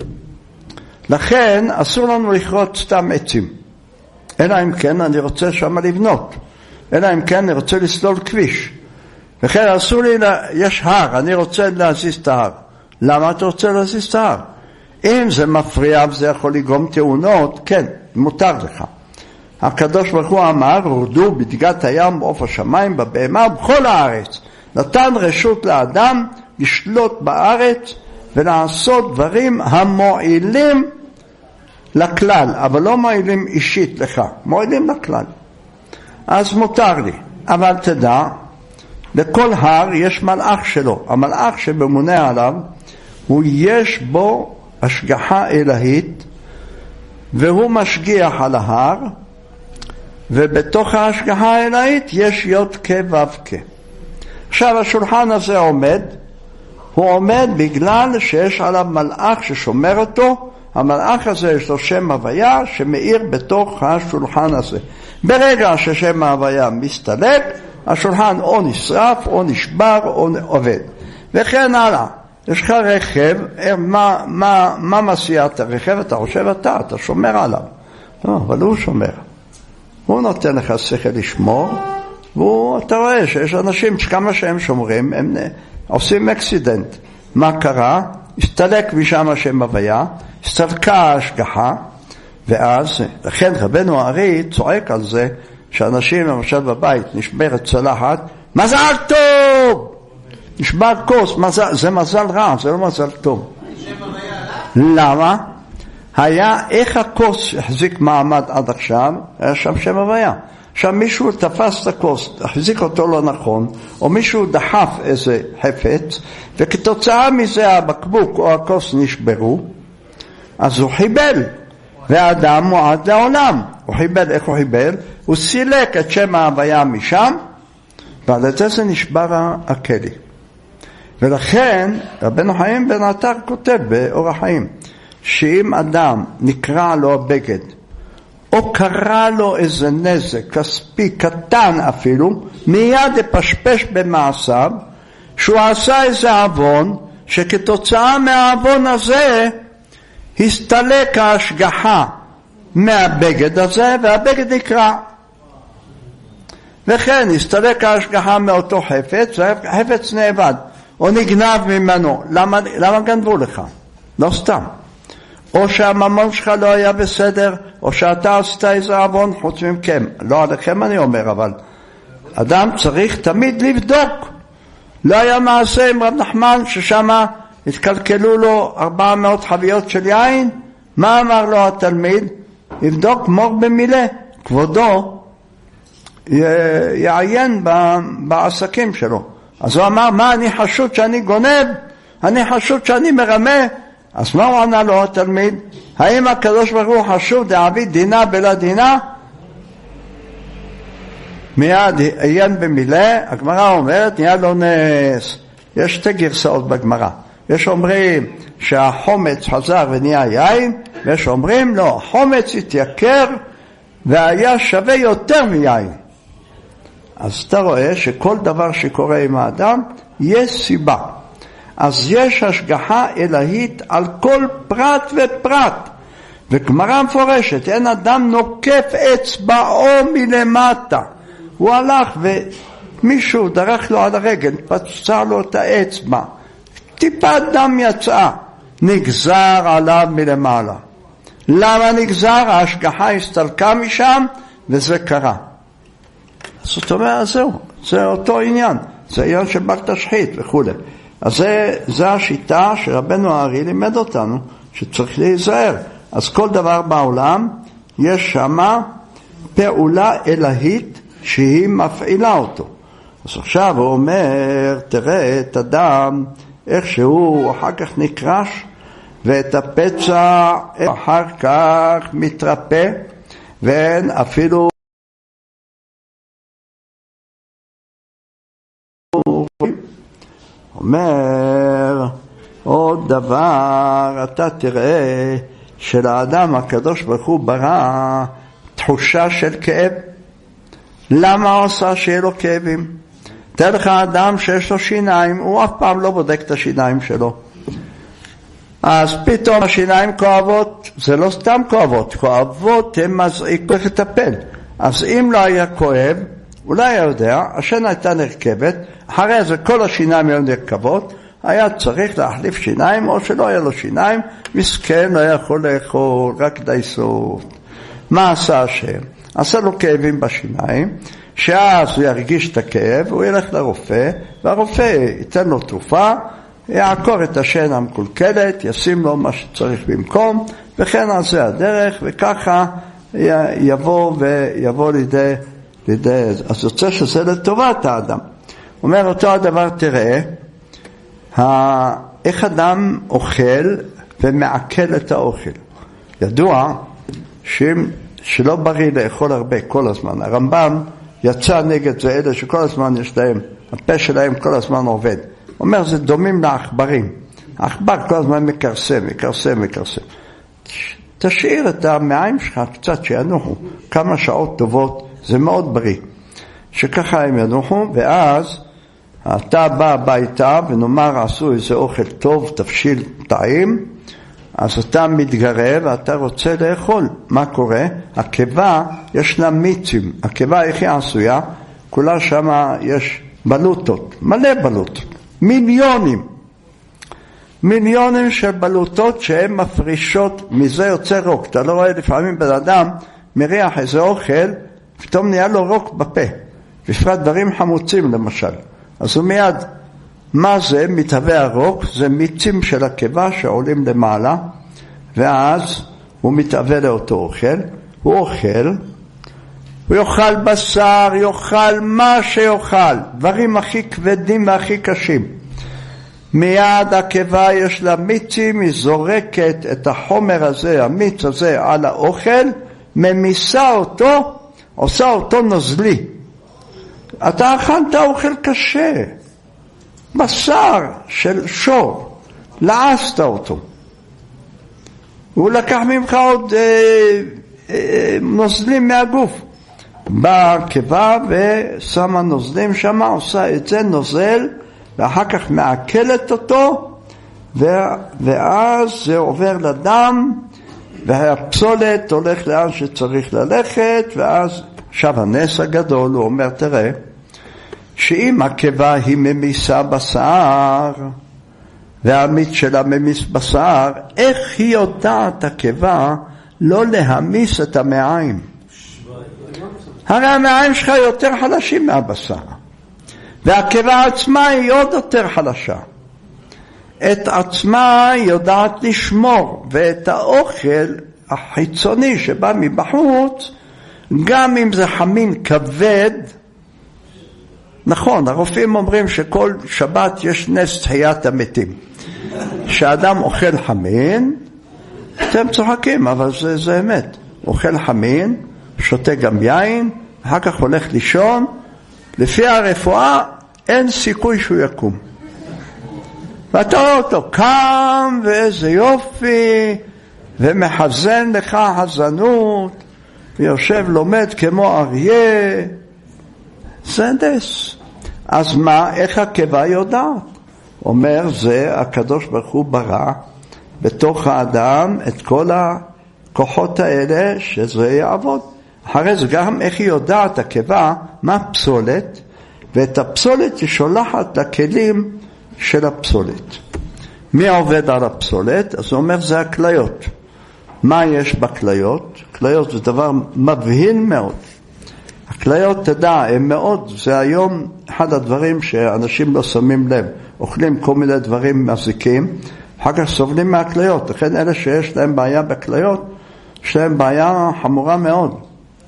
לכן אסור לנו לכרות סתם עצים. אלא אם כן אני רוצה שם לבנות. אלא אם כן אני רוצה לסלול כביש. וכן אסור לי, לה... יש הר, אני רוצה להזיז את ההר. למה אתה רוצה להזיז את ההר? אם זה מפריע וזה יכול לגרום תאונות, כן, מותר לך. הקדוש ברוך הוא אמר, הורדו בדגת הים, בעוף השמיים, בבהמה ובכל הארץ. נתן רשות לאדם לשלוט בארץ ולעשות דברים המועילים לכלל, אבל לא מועילים אישית לך, מועילים לכלל. אז מותר לי, אבל תדע, לכל הר יש מלאך שלו. המלאך שבמונה עליו, הוא יש בו השגחה אלהית, והוא משגיח על ההר, ובתוך ההשגחה האלהית יש יוד כבבקה. עכשיו השולחן הזה עומד, הוא עומד בגלל שיש עליו מלאך ששומר אותו. המלאך הזה יש לו שם הוויה שמאיר בתוך השולחן הזה. ברגע ששם ההוויה מסתלק, השולחן או נשרף או נשבר או עובד. וכן הלאה. יש לך רכב, מה, מה, מה מסיע את הרכב? אתה חושב אתה, אתה שומר עליו. לא, אבל הוא שומר. הוא נותן לך שכל לשמור, ואתה רואה שיש אנשים שכמה שהם שומרים, הם עושים אקסידנט. מה קרה? הסתלק משם השם הוויה, הסתלקה ההשגחה, ואז, לכן רבנו ארי צועק על זה, שאנשים למשל בבית נשברת צלחת, מזל טוב! נשבר כוס, מזל, זה מזל רע, זה לא מזל טוב. למה? היה איך הכוס החזיק מעמד עד עכשיו, היה שם שם הוויה. עכשיו מישהו תפס את הכוס, החזיק אותו לא נכון, או מישהו דחף איזה חפץ, וכתוצאה מזה הבקבוק או הכוס נשברו, אז הוא חיבל, והאדם מועד לעולם. הוא חיבל, איך הוא חיבל? הוא סילק את שם ההוויה משם, ועל זה זה נשבר הכלי. ולכן רבנו חיים בן עטר כותב באור החיים, שאם אדם נקרע לו הבגד, או קרה לו איזה נזק כספי קטן אפילו, מיד יפשפש במעשיו, שהוא עשה איזה עוון, שכתוצאה מהעוון הזה, הסתלק ההשגחה מהבגד הזה, והבגד נקרע. וכן, הסתלק ההשגחה מאותו חפץ, והחפץ נאבד, או נגנב ממנו. למה, למה גנבו לך? לא סתם. או שהממון שלך לא היה בסדר, או שאתה עשית איזה עוון חוץ מכם. לא עליכם אני אומר, אבל אדם צריך תמיד לבדוק. לא היה מעשה עם רב נחמן ששמה התקלקלו לו ארבע מאות חביות של יין. מה אמר לו התלמיד? יבדוק מור במילה, כבודו יעיין בעסקים שלו. אז הוא אמר, מה אני חשוד שאני גונב? אני חשוד שאני מרמה? אז מה הוא ענה לו התלמיד? האם הקדוש ברוך הוא חשוב דעביד דינה בלה דינה? מיד עיין במילה, הגמרא אומרת, נהיה לו נס. יש שתי גרסאות בגמרא. יש אומרים שהחומץ חזר ונהיה יין, ויש אומרים לא, החומץ התייקר והיה שווה יותר מיין. אז אתה רואה שכל דבר שקורה עם האדם יש סיבה. אז יש השגחה אלהית על כל פרט ופרט. וגמרא מפורשת, אין אדם נוקף אצבעו מלמטה. הוא הלך ומישהו דרך לו על הרגל, פצע לו את האצבע. טיפת דם יצאה, נגזר עליו מלמעלה. למה נגזר? ההשגחה הסתלקה משם וזה קרה. זאת אומרת, זהו, זה אותו עניין, זה עניין של בל תשחית וכו'. אז זה, זה השיטה שרבנו הארי לימד אותנו, שצריך להיזהר. אז כל דבר בעולם, יש שמה פעולה אלהית שהיא מפעילה אותו. אז עכשיו הוא אומר, תראה את אדם, איך שהוא אחר כך נקרש, ואת הפצע אחר כך מתרפא, ואין אפילו אומר עוד דבר, אתה תראה שלאדם הקדוש ברוך הוא ברא תחושה של כאב. למה הוא עושה שיהיה לו כאבים? תראה לך אדם שיש לו שיניים, הוא אף פעם לא בודק את השיניים שלו, אז פתאום השיניים כואבות. זה לא סתם כואבות, כואבות הן מזעיקות לטפל. אז אם לא היה כואב, אולי היה יודע, השן הייתה נרכבת, אחרי זה כל השיניים היו נרכבות, היה צריך להחליף שיניים, או שלא היה לו שיניים, מסכן, לא היה יכול לאכול, רק דייסות. מה עשה השם? עשה לו כאבים בשיניים, שאז הוא ירגיש את הכאב, הוא ילך לרופא, והרופא ייתן לו תרופה, יעקור את השן המקולקלת, ישים לו מה שצריך במקום, וכן על זה הדרך, וככה יבוא ויבוא לידי, לידי, אז יוצא שזה לטובת האדם. אומר אותו הדבר, תראה, איך אדם אוכל ומעכל את האוכל. ידוע שאם, שלא בריא לאכול הרבה כל הזמן. הרמב"ם יצא נגד זה, אלה שכל הזמן יש להם, הפה שלהם כל הזמן עובד. הוא אומר, זה דומים לעכברים. העכבר כל הזמן מקרסם, מקרסם, מקרסם. תשאיר את המעיים שלך קצת שינוחו, כמה שעות טובות, זה מאוד בריא. שככה הם ינוחו, ואז אתה בא הביתה, ונאמר עשו איזה אוכל טוב, תבשיל טעים, אז אתה מתגרה ואתה רוצה לאכול. מה קורה? הקיבה יש לה מיצים. הקיבה איך היא עשויה? כולה שמה יש בלוטות, מלא בלוטות, מיליונים. מיליונים של בלוטות שהן מפרישות, מזה יוצא רוק. אתה לא רואה לפעמים בן אדם מריח איזה אוכל, פתאום נהיה לו רוק בפה. בפרט דברים חמוצים למשל. אז הוא מיד, מה זה? מתהווה הרוק, זה מיצים של הקיבה שעולים למעלה, ואז הוא מתהווה לאותו אוכל, הוא אוכל, הוא יאכל בשר, יאכל מה שיאכל, דברים הכי כבדים והכי קשים. מיד הקיבה יש לה מיצים, היא זורקת את החומר הזה, המיץ הזה על האוכל, ממיסה אותו, עושה אותו נוזלי. אתה אכלת אוכל קשה, בשר של שור, לעסת אותו. הוא לקח ממך עוד אה, אה, נוזלים מהגוף. באה הקיבה ושמה נוזלים שמה, עושה את זה נוזל, ואחר כך מעכלת אותו, ואז זה עובר לדם, והפסולת הולך לאן שצריך ללכת, ואז עכשיו הנס הגדול, הוא אומר, תראה, שאם הקיבה היא ממיסה בשר, והמיץ שלה ממיס בשר, איך היא יודעת הקיבה לא להמיס את המעיים? הרי המעיים שלך יותר חלשים מהבשר, והקיבה עצמה היא עוד יותר חלשה. את עצמה היא יודעת לשמור, ואת האוכל החיצוני שבא מבחוץ, גם אם זה חמין כבד, נכון, הרופאים אומרים שכל שבת יש נס תחיית המתים. שאדם אוכל חמין, אתם צוחקים, אבל זה, זה אמת. אוכל חמין, שותה גם יין, אחר כך הולך לישון, לפי הרפואה אין סיכוי שהוא יקום. ואתה רואה אותו קם, ואיזה יופי, ומחזן לך חזנות, ויושב לומד כמו אריה, זה נס. אז מה, איך הקיבה יודעת? אומר זה, הקדוש ברוך הוא ברא בתוך האדם את כל הכוחות האלה שזה יעבוד. אחרי זה גם איך היא יודעת הקיבה, מה פסולת, ואת הפסולת היא שולחת לכלים של הפסולת. מי עובד על הפסולת? אז הוא אומר זה הכליות. מה יש בכליות? כליות זה דבר מבהיל מאוד. הכליות, תדע, הם מאוד, זה היום אחד הדברים שאנשים לא שמים לב, אוכלים כל מיני דברים מזיקים, אחר כך סובלים מהכליות, לכן אלה שיש להם בעיה בכליות, יש להם בעיה חמורה מאוד.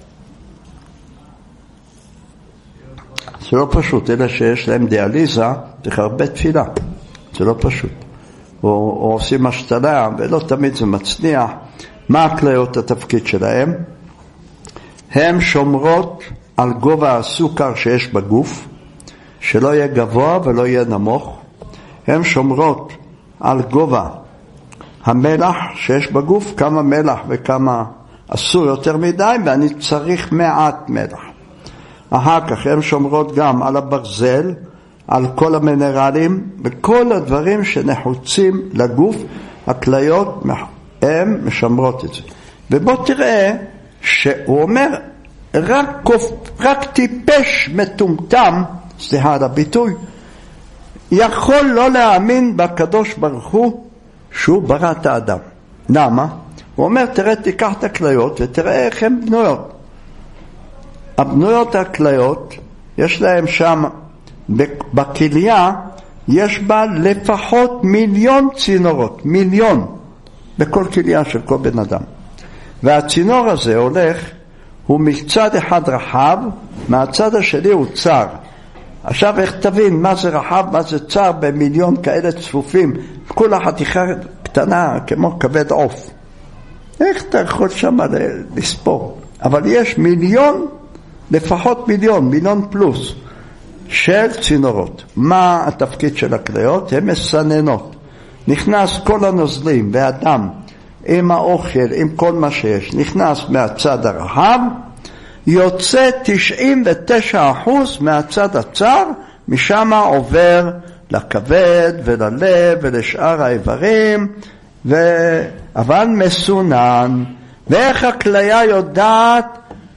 זה לא פשוט, אלה שיש להם דיאליזה, צריך הרבה תפילה, זה לא פשוט. או, או עושים השתלה, ולא תמיד זה מצליח. מה הכליות התפקיד שלהם? הן שומרות על גובה הסוכר שיש בגוף, שלא יהיה גבוה ולא יהיה נמוך. הן שומרות על גובה המלח שיש בגוף, כמה מלח וכמה אסור יותר מדי, ואני צריך מעט מלח. אחר כך הן שומרות גם על הברזל, על כל המינרלים, וכל הדברים שנחוצים לגוף, הכליות הן משמרות את זה. ובוא תראה שהוא אומר, רק, קוף, רק טיפש מטומטם, סליחה על הביטוי, יכול לא להאמין בקדוש ברוך הוא שהוא ברא את האדם. למה? הוא אומר, תראה, תיקח את הכליות ותראה איך הן בנויות. הבנויות הכליות, יש להם שם, בכליה, יש בה לפחות מיליון צינורות, מיליון, בכל כליה של כל בן אדם. והצינור הזה הולך, הוא מצד אחד רחב, מהצד השני הוא צר. עכשיו איך תבין מה זה רחב, מה זה צר במיליון כאלה צפופים, כולה חתיכה קטנה כמו כבד עוף. איך אתה יכול שם לספור? אבל יש מיליון, לפחות מיליון, מיליון פלוס של צינורות. מה התפקיד של הכליות? הן מסננות. נכנס כל הנוזלים והדם עם האוכל, עם כל מה שיש, נכנס מהצד הרחב, יוצא תשעים ותשע אחוז מהצד הצר, משם עובר לכבד וללב ולשאר האיברים, ו... אבל מסונן. ואיך הכליה יודעת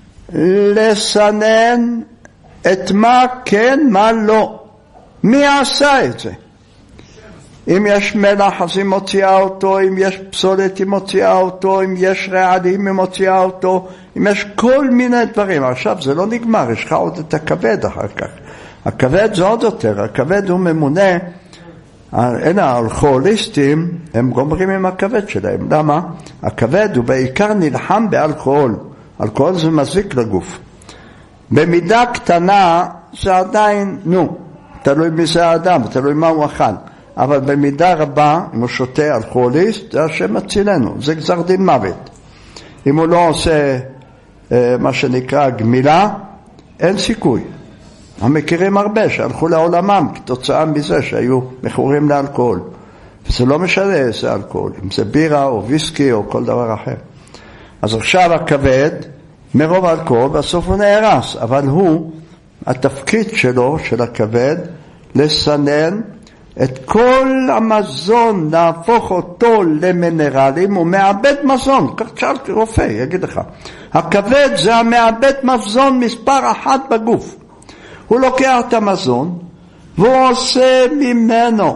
לסנן את מה כן, מה לא? מי עשה את זה? אם יש מלח אז היא מוציאה אותו, אם יש פסולת היא מוציאה אותו, אם יש רעלים היא מוציאה אותו, אם יש כל מיני דברים. עכשיו זה לא נגמר, יש לך עוד את הכבד אחר כך. הכבד זה עוד יותר, הכבד הוא ממונה, אלה האלכוהוליסטים הם גומרים עם הכבד שלהם. למה? הכבד הוא בעיקר נלחם באלכוהול. אלכוהול זה מזיק לגוף. במידה קטנה זה עדיין, נו, תלוי מי זה האדם, תלוי מה הוא אכל. אבל במידה רבה, אם הוא שותה אלכוהוליסט, זה השם מצילנו, זה גזר דין מוות. אם הוא לא עושה אה, מה שנקרא גמילה, אין סיכוי. הם מכירים הרבה שהלכו לעולמם כתוצאה מזה שהיו מכורים לאלכוהול. וזה לא משנה איזה אלכוהול, אם זה בירה או ויסקי או כל דבר אחר. אז עכשיו הכבד, מרוב אלכוהול, בסוף הוא נהרס, אבל הוא, התפקיד שלו, של הכבד, לסנן את כל המזון, להפוך אותו למינרלים, הוא מאבד מזון. כך שאלתי רופא, יגיד לך. הכבד זה המאבד מזון מספר אחת בגוף. הוא לוקח את המזון, והוא עושה ממנו,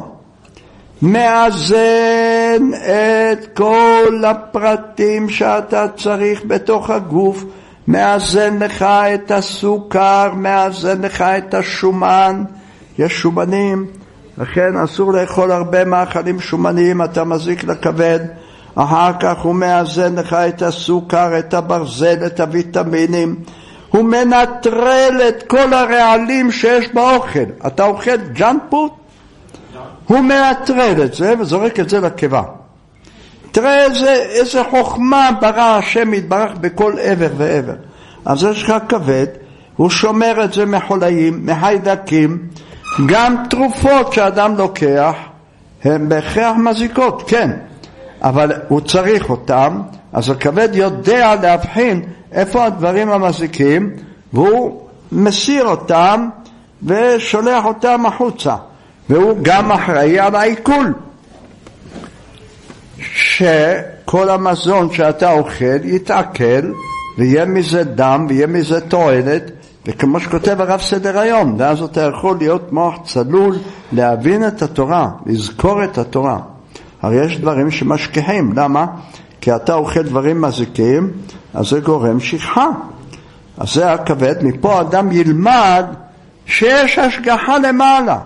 מאזן את כל הפרטים שאתה צריך בתוך הגוף, מאזן לך את הסוכר, מאזן לך את השומן, יש שומנים, לכן אסור לאכול הרבה מאכלים שומניים, אתה מזיק לכבד. אחר כך הוא מאזן לך את הסוכר, את הברזל, את הוויטמינים, הוא מנטרל את כל הרעלים שיש באוכל. אתה אוכל ג'אנק פוד? הוא מנטרל את זה וזורק את זה לקיבה. תראה איזה, איזה חוכמה ברא השם יתברך בכל עבר ועבר. אז יש לך כבד, הוא שומר את זה מחולאים, מחיידקים, גם תרופות שאדם לוקח, הן בהכרח מזיקות, כן, אבל הוא צריך אותם, אז הכבד יודע להבחין איפה הדברים המזיקים, והוא מסיר אותם ושולח אותם החוצה, והוא גם אחראי על העיכול. שכל המזון שאתה אוכל יתעכל, ויהיה מזה דם, ויהיה מזה תועלת, וכמו שכותב הרב סדר היום, ואז אתה יכול להיות מוח צלול, להבין את התורה, לזכור את התורה. הרי יש דברים שמשכחים, למה? כי אתה אוכל דברים מזיקים, אז זה גורם שכחה. אז זה הכבד, מפה אדם ילמד שיש השגחה למעלה.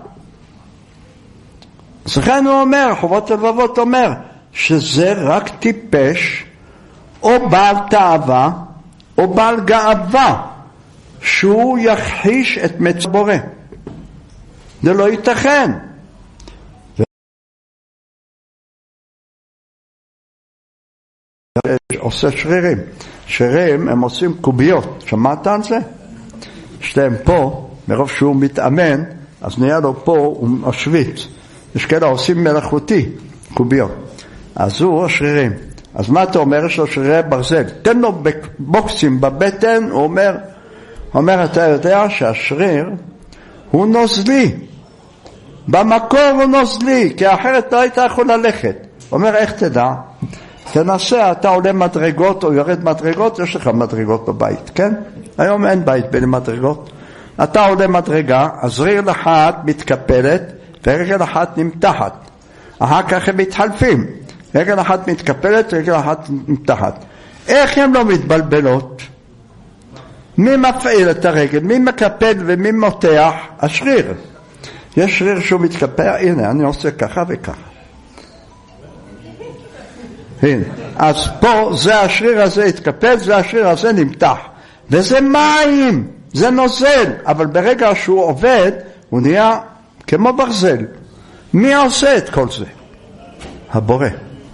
אז לכן הוא אומר, חובות הלבבות אומר, שזה רק טיפש, או בעל תאווה, או בעל גאווה, שהוא יכחיש את מצבורה. זה לא ייתכן. עושה שרירים. שרירים הם עושים קוביות. שמעת על זה? יש להם פה, מרוב שהוא מתאמן, אז נהיה לו פה, הוא משוויץ. יש כאלה עושים מלאכותי, קוביות. אז הוא השרירים. אז מה אתה אומר? יש לו שרירי ברזל. תן לו בוקסים בבטן, הוא אומר, אומר, אתה יודע שהשריר הוא נוזלי. במקור הוא נוזלי, כי אחרת לא היית יכול ללכת. אומר, איך תדע? תנסה, אתה עולה מדרגות או יורד מדרגות, יש לך מדרגות בבית, כן? היום אין בית בין מדרגות. אתה עולה מדרגה, אז ריר אחת מתקפלת, ורגל אחת נמתחת. אחר כך הם מתחלפים. רגל אחת מתקפלת, רגל אחת נמתחת. איך הם לא מתבלבלות? מי מפעיל את הרגל? מי מקפל ומי מותח? השריר. יש שריר שהוא מתקפל, הנה, אני עושה ככה וככה. הנה, אז פה זה השריר הזה התקפל, זה השריר הזה נמתח. וזה מים, זה נוזל, אבל ברגע שהוא עובד, הוא נהיה כמו ברזל. מי עושה את כל זה? הבורא.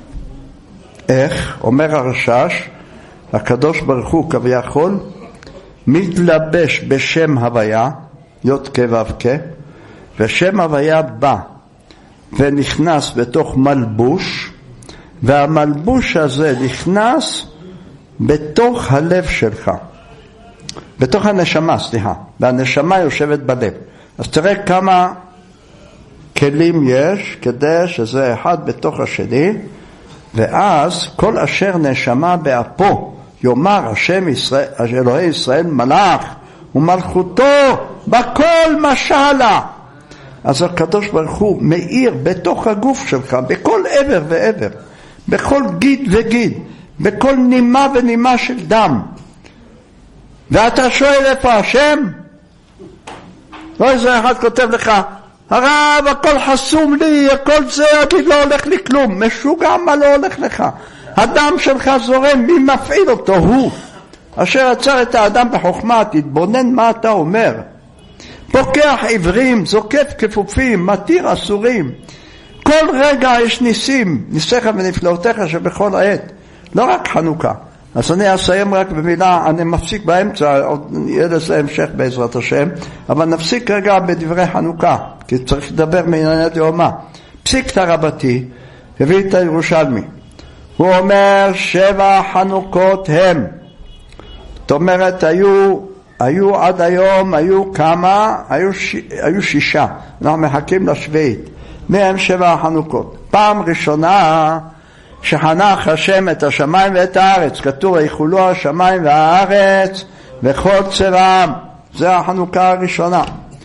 איך? אומר הרשש, הקדוש ברוך הוא כביכול, מתלבש בשם הוויה, יות כבבקה, ושם הוויה בא ונכנס בתוך מלבוש, והמלבוש הזה נכנס בתוך הלב שלך, בתוך הנשמה, סליחה, והנשמה יושבת בלב. אז תראה כמה כלים יש כדי שזה אחד בתוך השני, ואז כל אשר נשמה באפו יאמר השם ישראל, אלוהי ישראל מלאך ומלכותו בכל משלה. אז הקדוש ברוך הוא מאיר בתוך הגוף שלך, בכל עבר ועבר, בכל גיד וגיד, בכל נימה ונימה של דם. ואתה שואל איפה השם? לא איזה אחד כותב לך, הרב הכל חסום לי, הכל זה, אני לא הולך לי כלום. משוגע, מה לא הולך לך? הדם שלך זורם, מי מפעיל אותו? הוא. אשר יצר את האדם בחוכמה, תתבונן מה אתה אומר. פוקח עיוורים, זוקף כפופים, מתיר אסורים. כל רגע יש ניסים, ניסיך ונפלאותיך שבכל העת. לא רק חנוכה. אז אני אסיים רק במילה, אני מפסיק באמצע, עוד יהיה לזה המשך בעזרת השם, אבל נפסיק רגע בדברי חנוכה, כי צריך לדבר מענייני דיומה. פסיקתא רבתי, הביא את הירושלמי. הוא אומר שבע חנוכות הם. זאת אומרת, היו, היו עד היום, היו כמה, היו, ש, היו שישה. אנחנו מחכים לשביעית. מהם שבע חנוכות. פעם ראשונה, שחנך השם את השמיים ואת הארץ, כתוב ויחולו השמיים והארץ וכל צבעם. זה החנוכה הראשונה.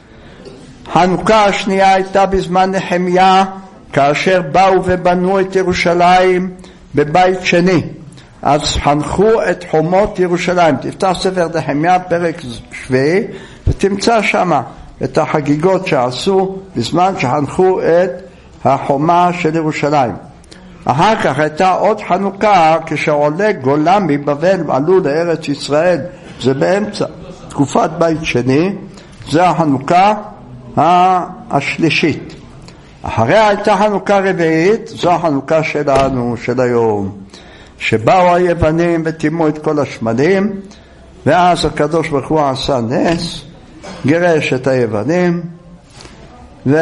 חנוכה השנייה הייתה בזמן נחמיה, כאשר באו ובנו את ירושלים בבית שני. אז חנכו את חומות ירושלים. תפתח ספר נחמיה פרק שביעי ותמצא שמה את החגיגות שעשו בזמן שחנכו את החומה של ירושלים. אחר כך הייתה עוד חנוכה כשעולה גולה מבבל עלו לארץ ישראל, זה באמצע תקופת בית שני, זה החנוכה השלישית. אחריה הייתה חנוכה רביעית, זו החנוכה שלנו של היום, שבאו היוונים וטימו את כל השמלים, ואז הקדוש ברוך הוא עשה נס, גירש את היוונים, ו...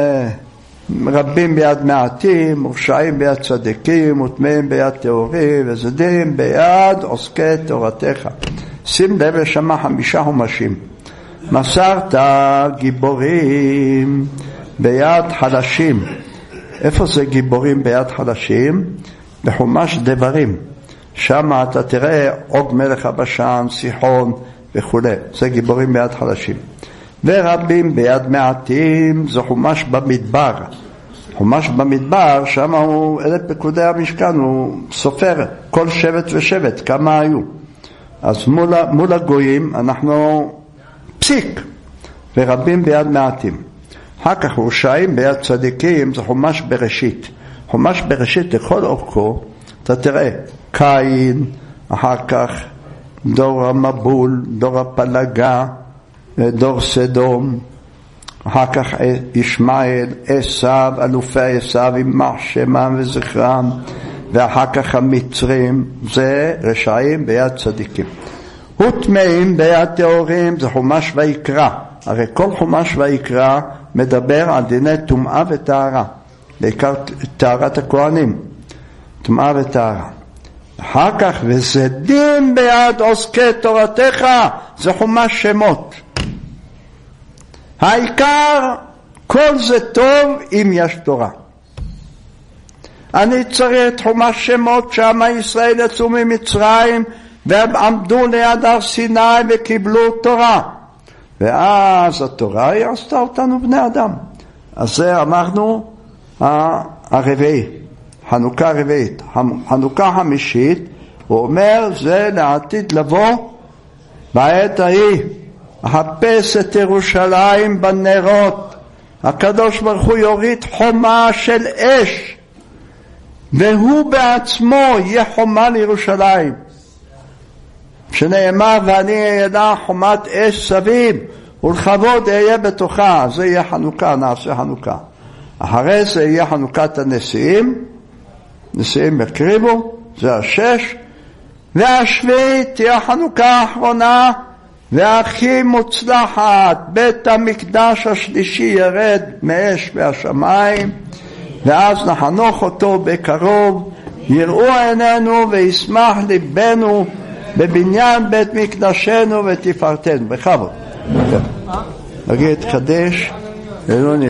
רבים ביד מעטים, מורשעים ביד צדיקים, וטמאים ביד טהורים, וזדים ביד עוסקי תורתך. שים לב לשמה חמישה חומשים. מסרת גיבורים ביד חלשים. איפה זה גיבורים ביד חלשים? בחומש דברים. שם אתה תראה עוג מלך הבשן, סיחון וכו'. זה גיבורים ביד חלשים. ורבים ביד מעטים, זה חומש במדבר. חומש במדבר, שם הוא, אלה פקודי המשכן, הוא סופר כל שבט ושבט, כמה היו. אז מול, מול הגויים אנחנו פסיק, ורבים ביד מעטים. אחר כך רשעים ביד צדיקים, זה חומש בראשית. חומש בראשית לכל אורכו, אתה תראה, קין, אחר כך דור המבול, דור הפלגה, דור סדום, אחר כך ישמעאל, עשיו, אלופי עשיו, יימח שמם וזכרם, ואחר כך המצרים, זה רשעים ביד צדיקים. וטמאים ביד טהורים, זה חומש ויקרא. הרי כל חומש ויקרא מדבר על דיני טומאה וטהרה, בעיקר טהרת הכהנים, טומאה וטהרה. אחר כך וזדים ביד עוסקי תורתך, זה חומש שמות. העיקר, כל זה טוב אם יש תורה. אני צריך את חומש שמות שעם ישראל יצאו ממצרים והם עמדו ליד הר סיני וקיבלו תורה. ואז התורה היא עשתה אותנו בני אדם. אז זה אמרנו הרביעי, חנוכה רביעית. חנוכה חמישית, הוא אומר, זה לעתיד לבוא בעת ההיא. החפש את ירושלים בנרות, הקדוש ברוך הוא יוריד חומה של אש, והוא בעצמו יהיה חומה לירושלים, שנאמר ואני אהיה חומת אש סביב ולכבוד אהיה בתוכה. זה יהיה חנוכה, נעשה חנוכה. אחרי זה יהיה חנוכת הנשיאים, נשיאים יקריבו, זה השש, והשביעית תהיה חנוכה האחרונה והכי מוצלחת, בית המקדש השלישי ירד מאש מהשמיים, ואז נחנוך אותו בקרוב, יראו עינינו וישמח ליבנו בבניין בית מקדשנו ותפארתנו. בכבוד נגיד קדש.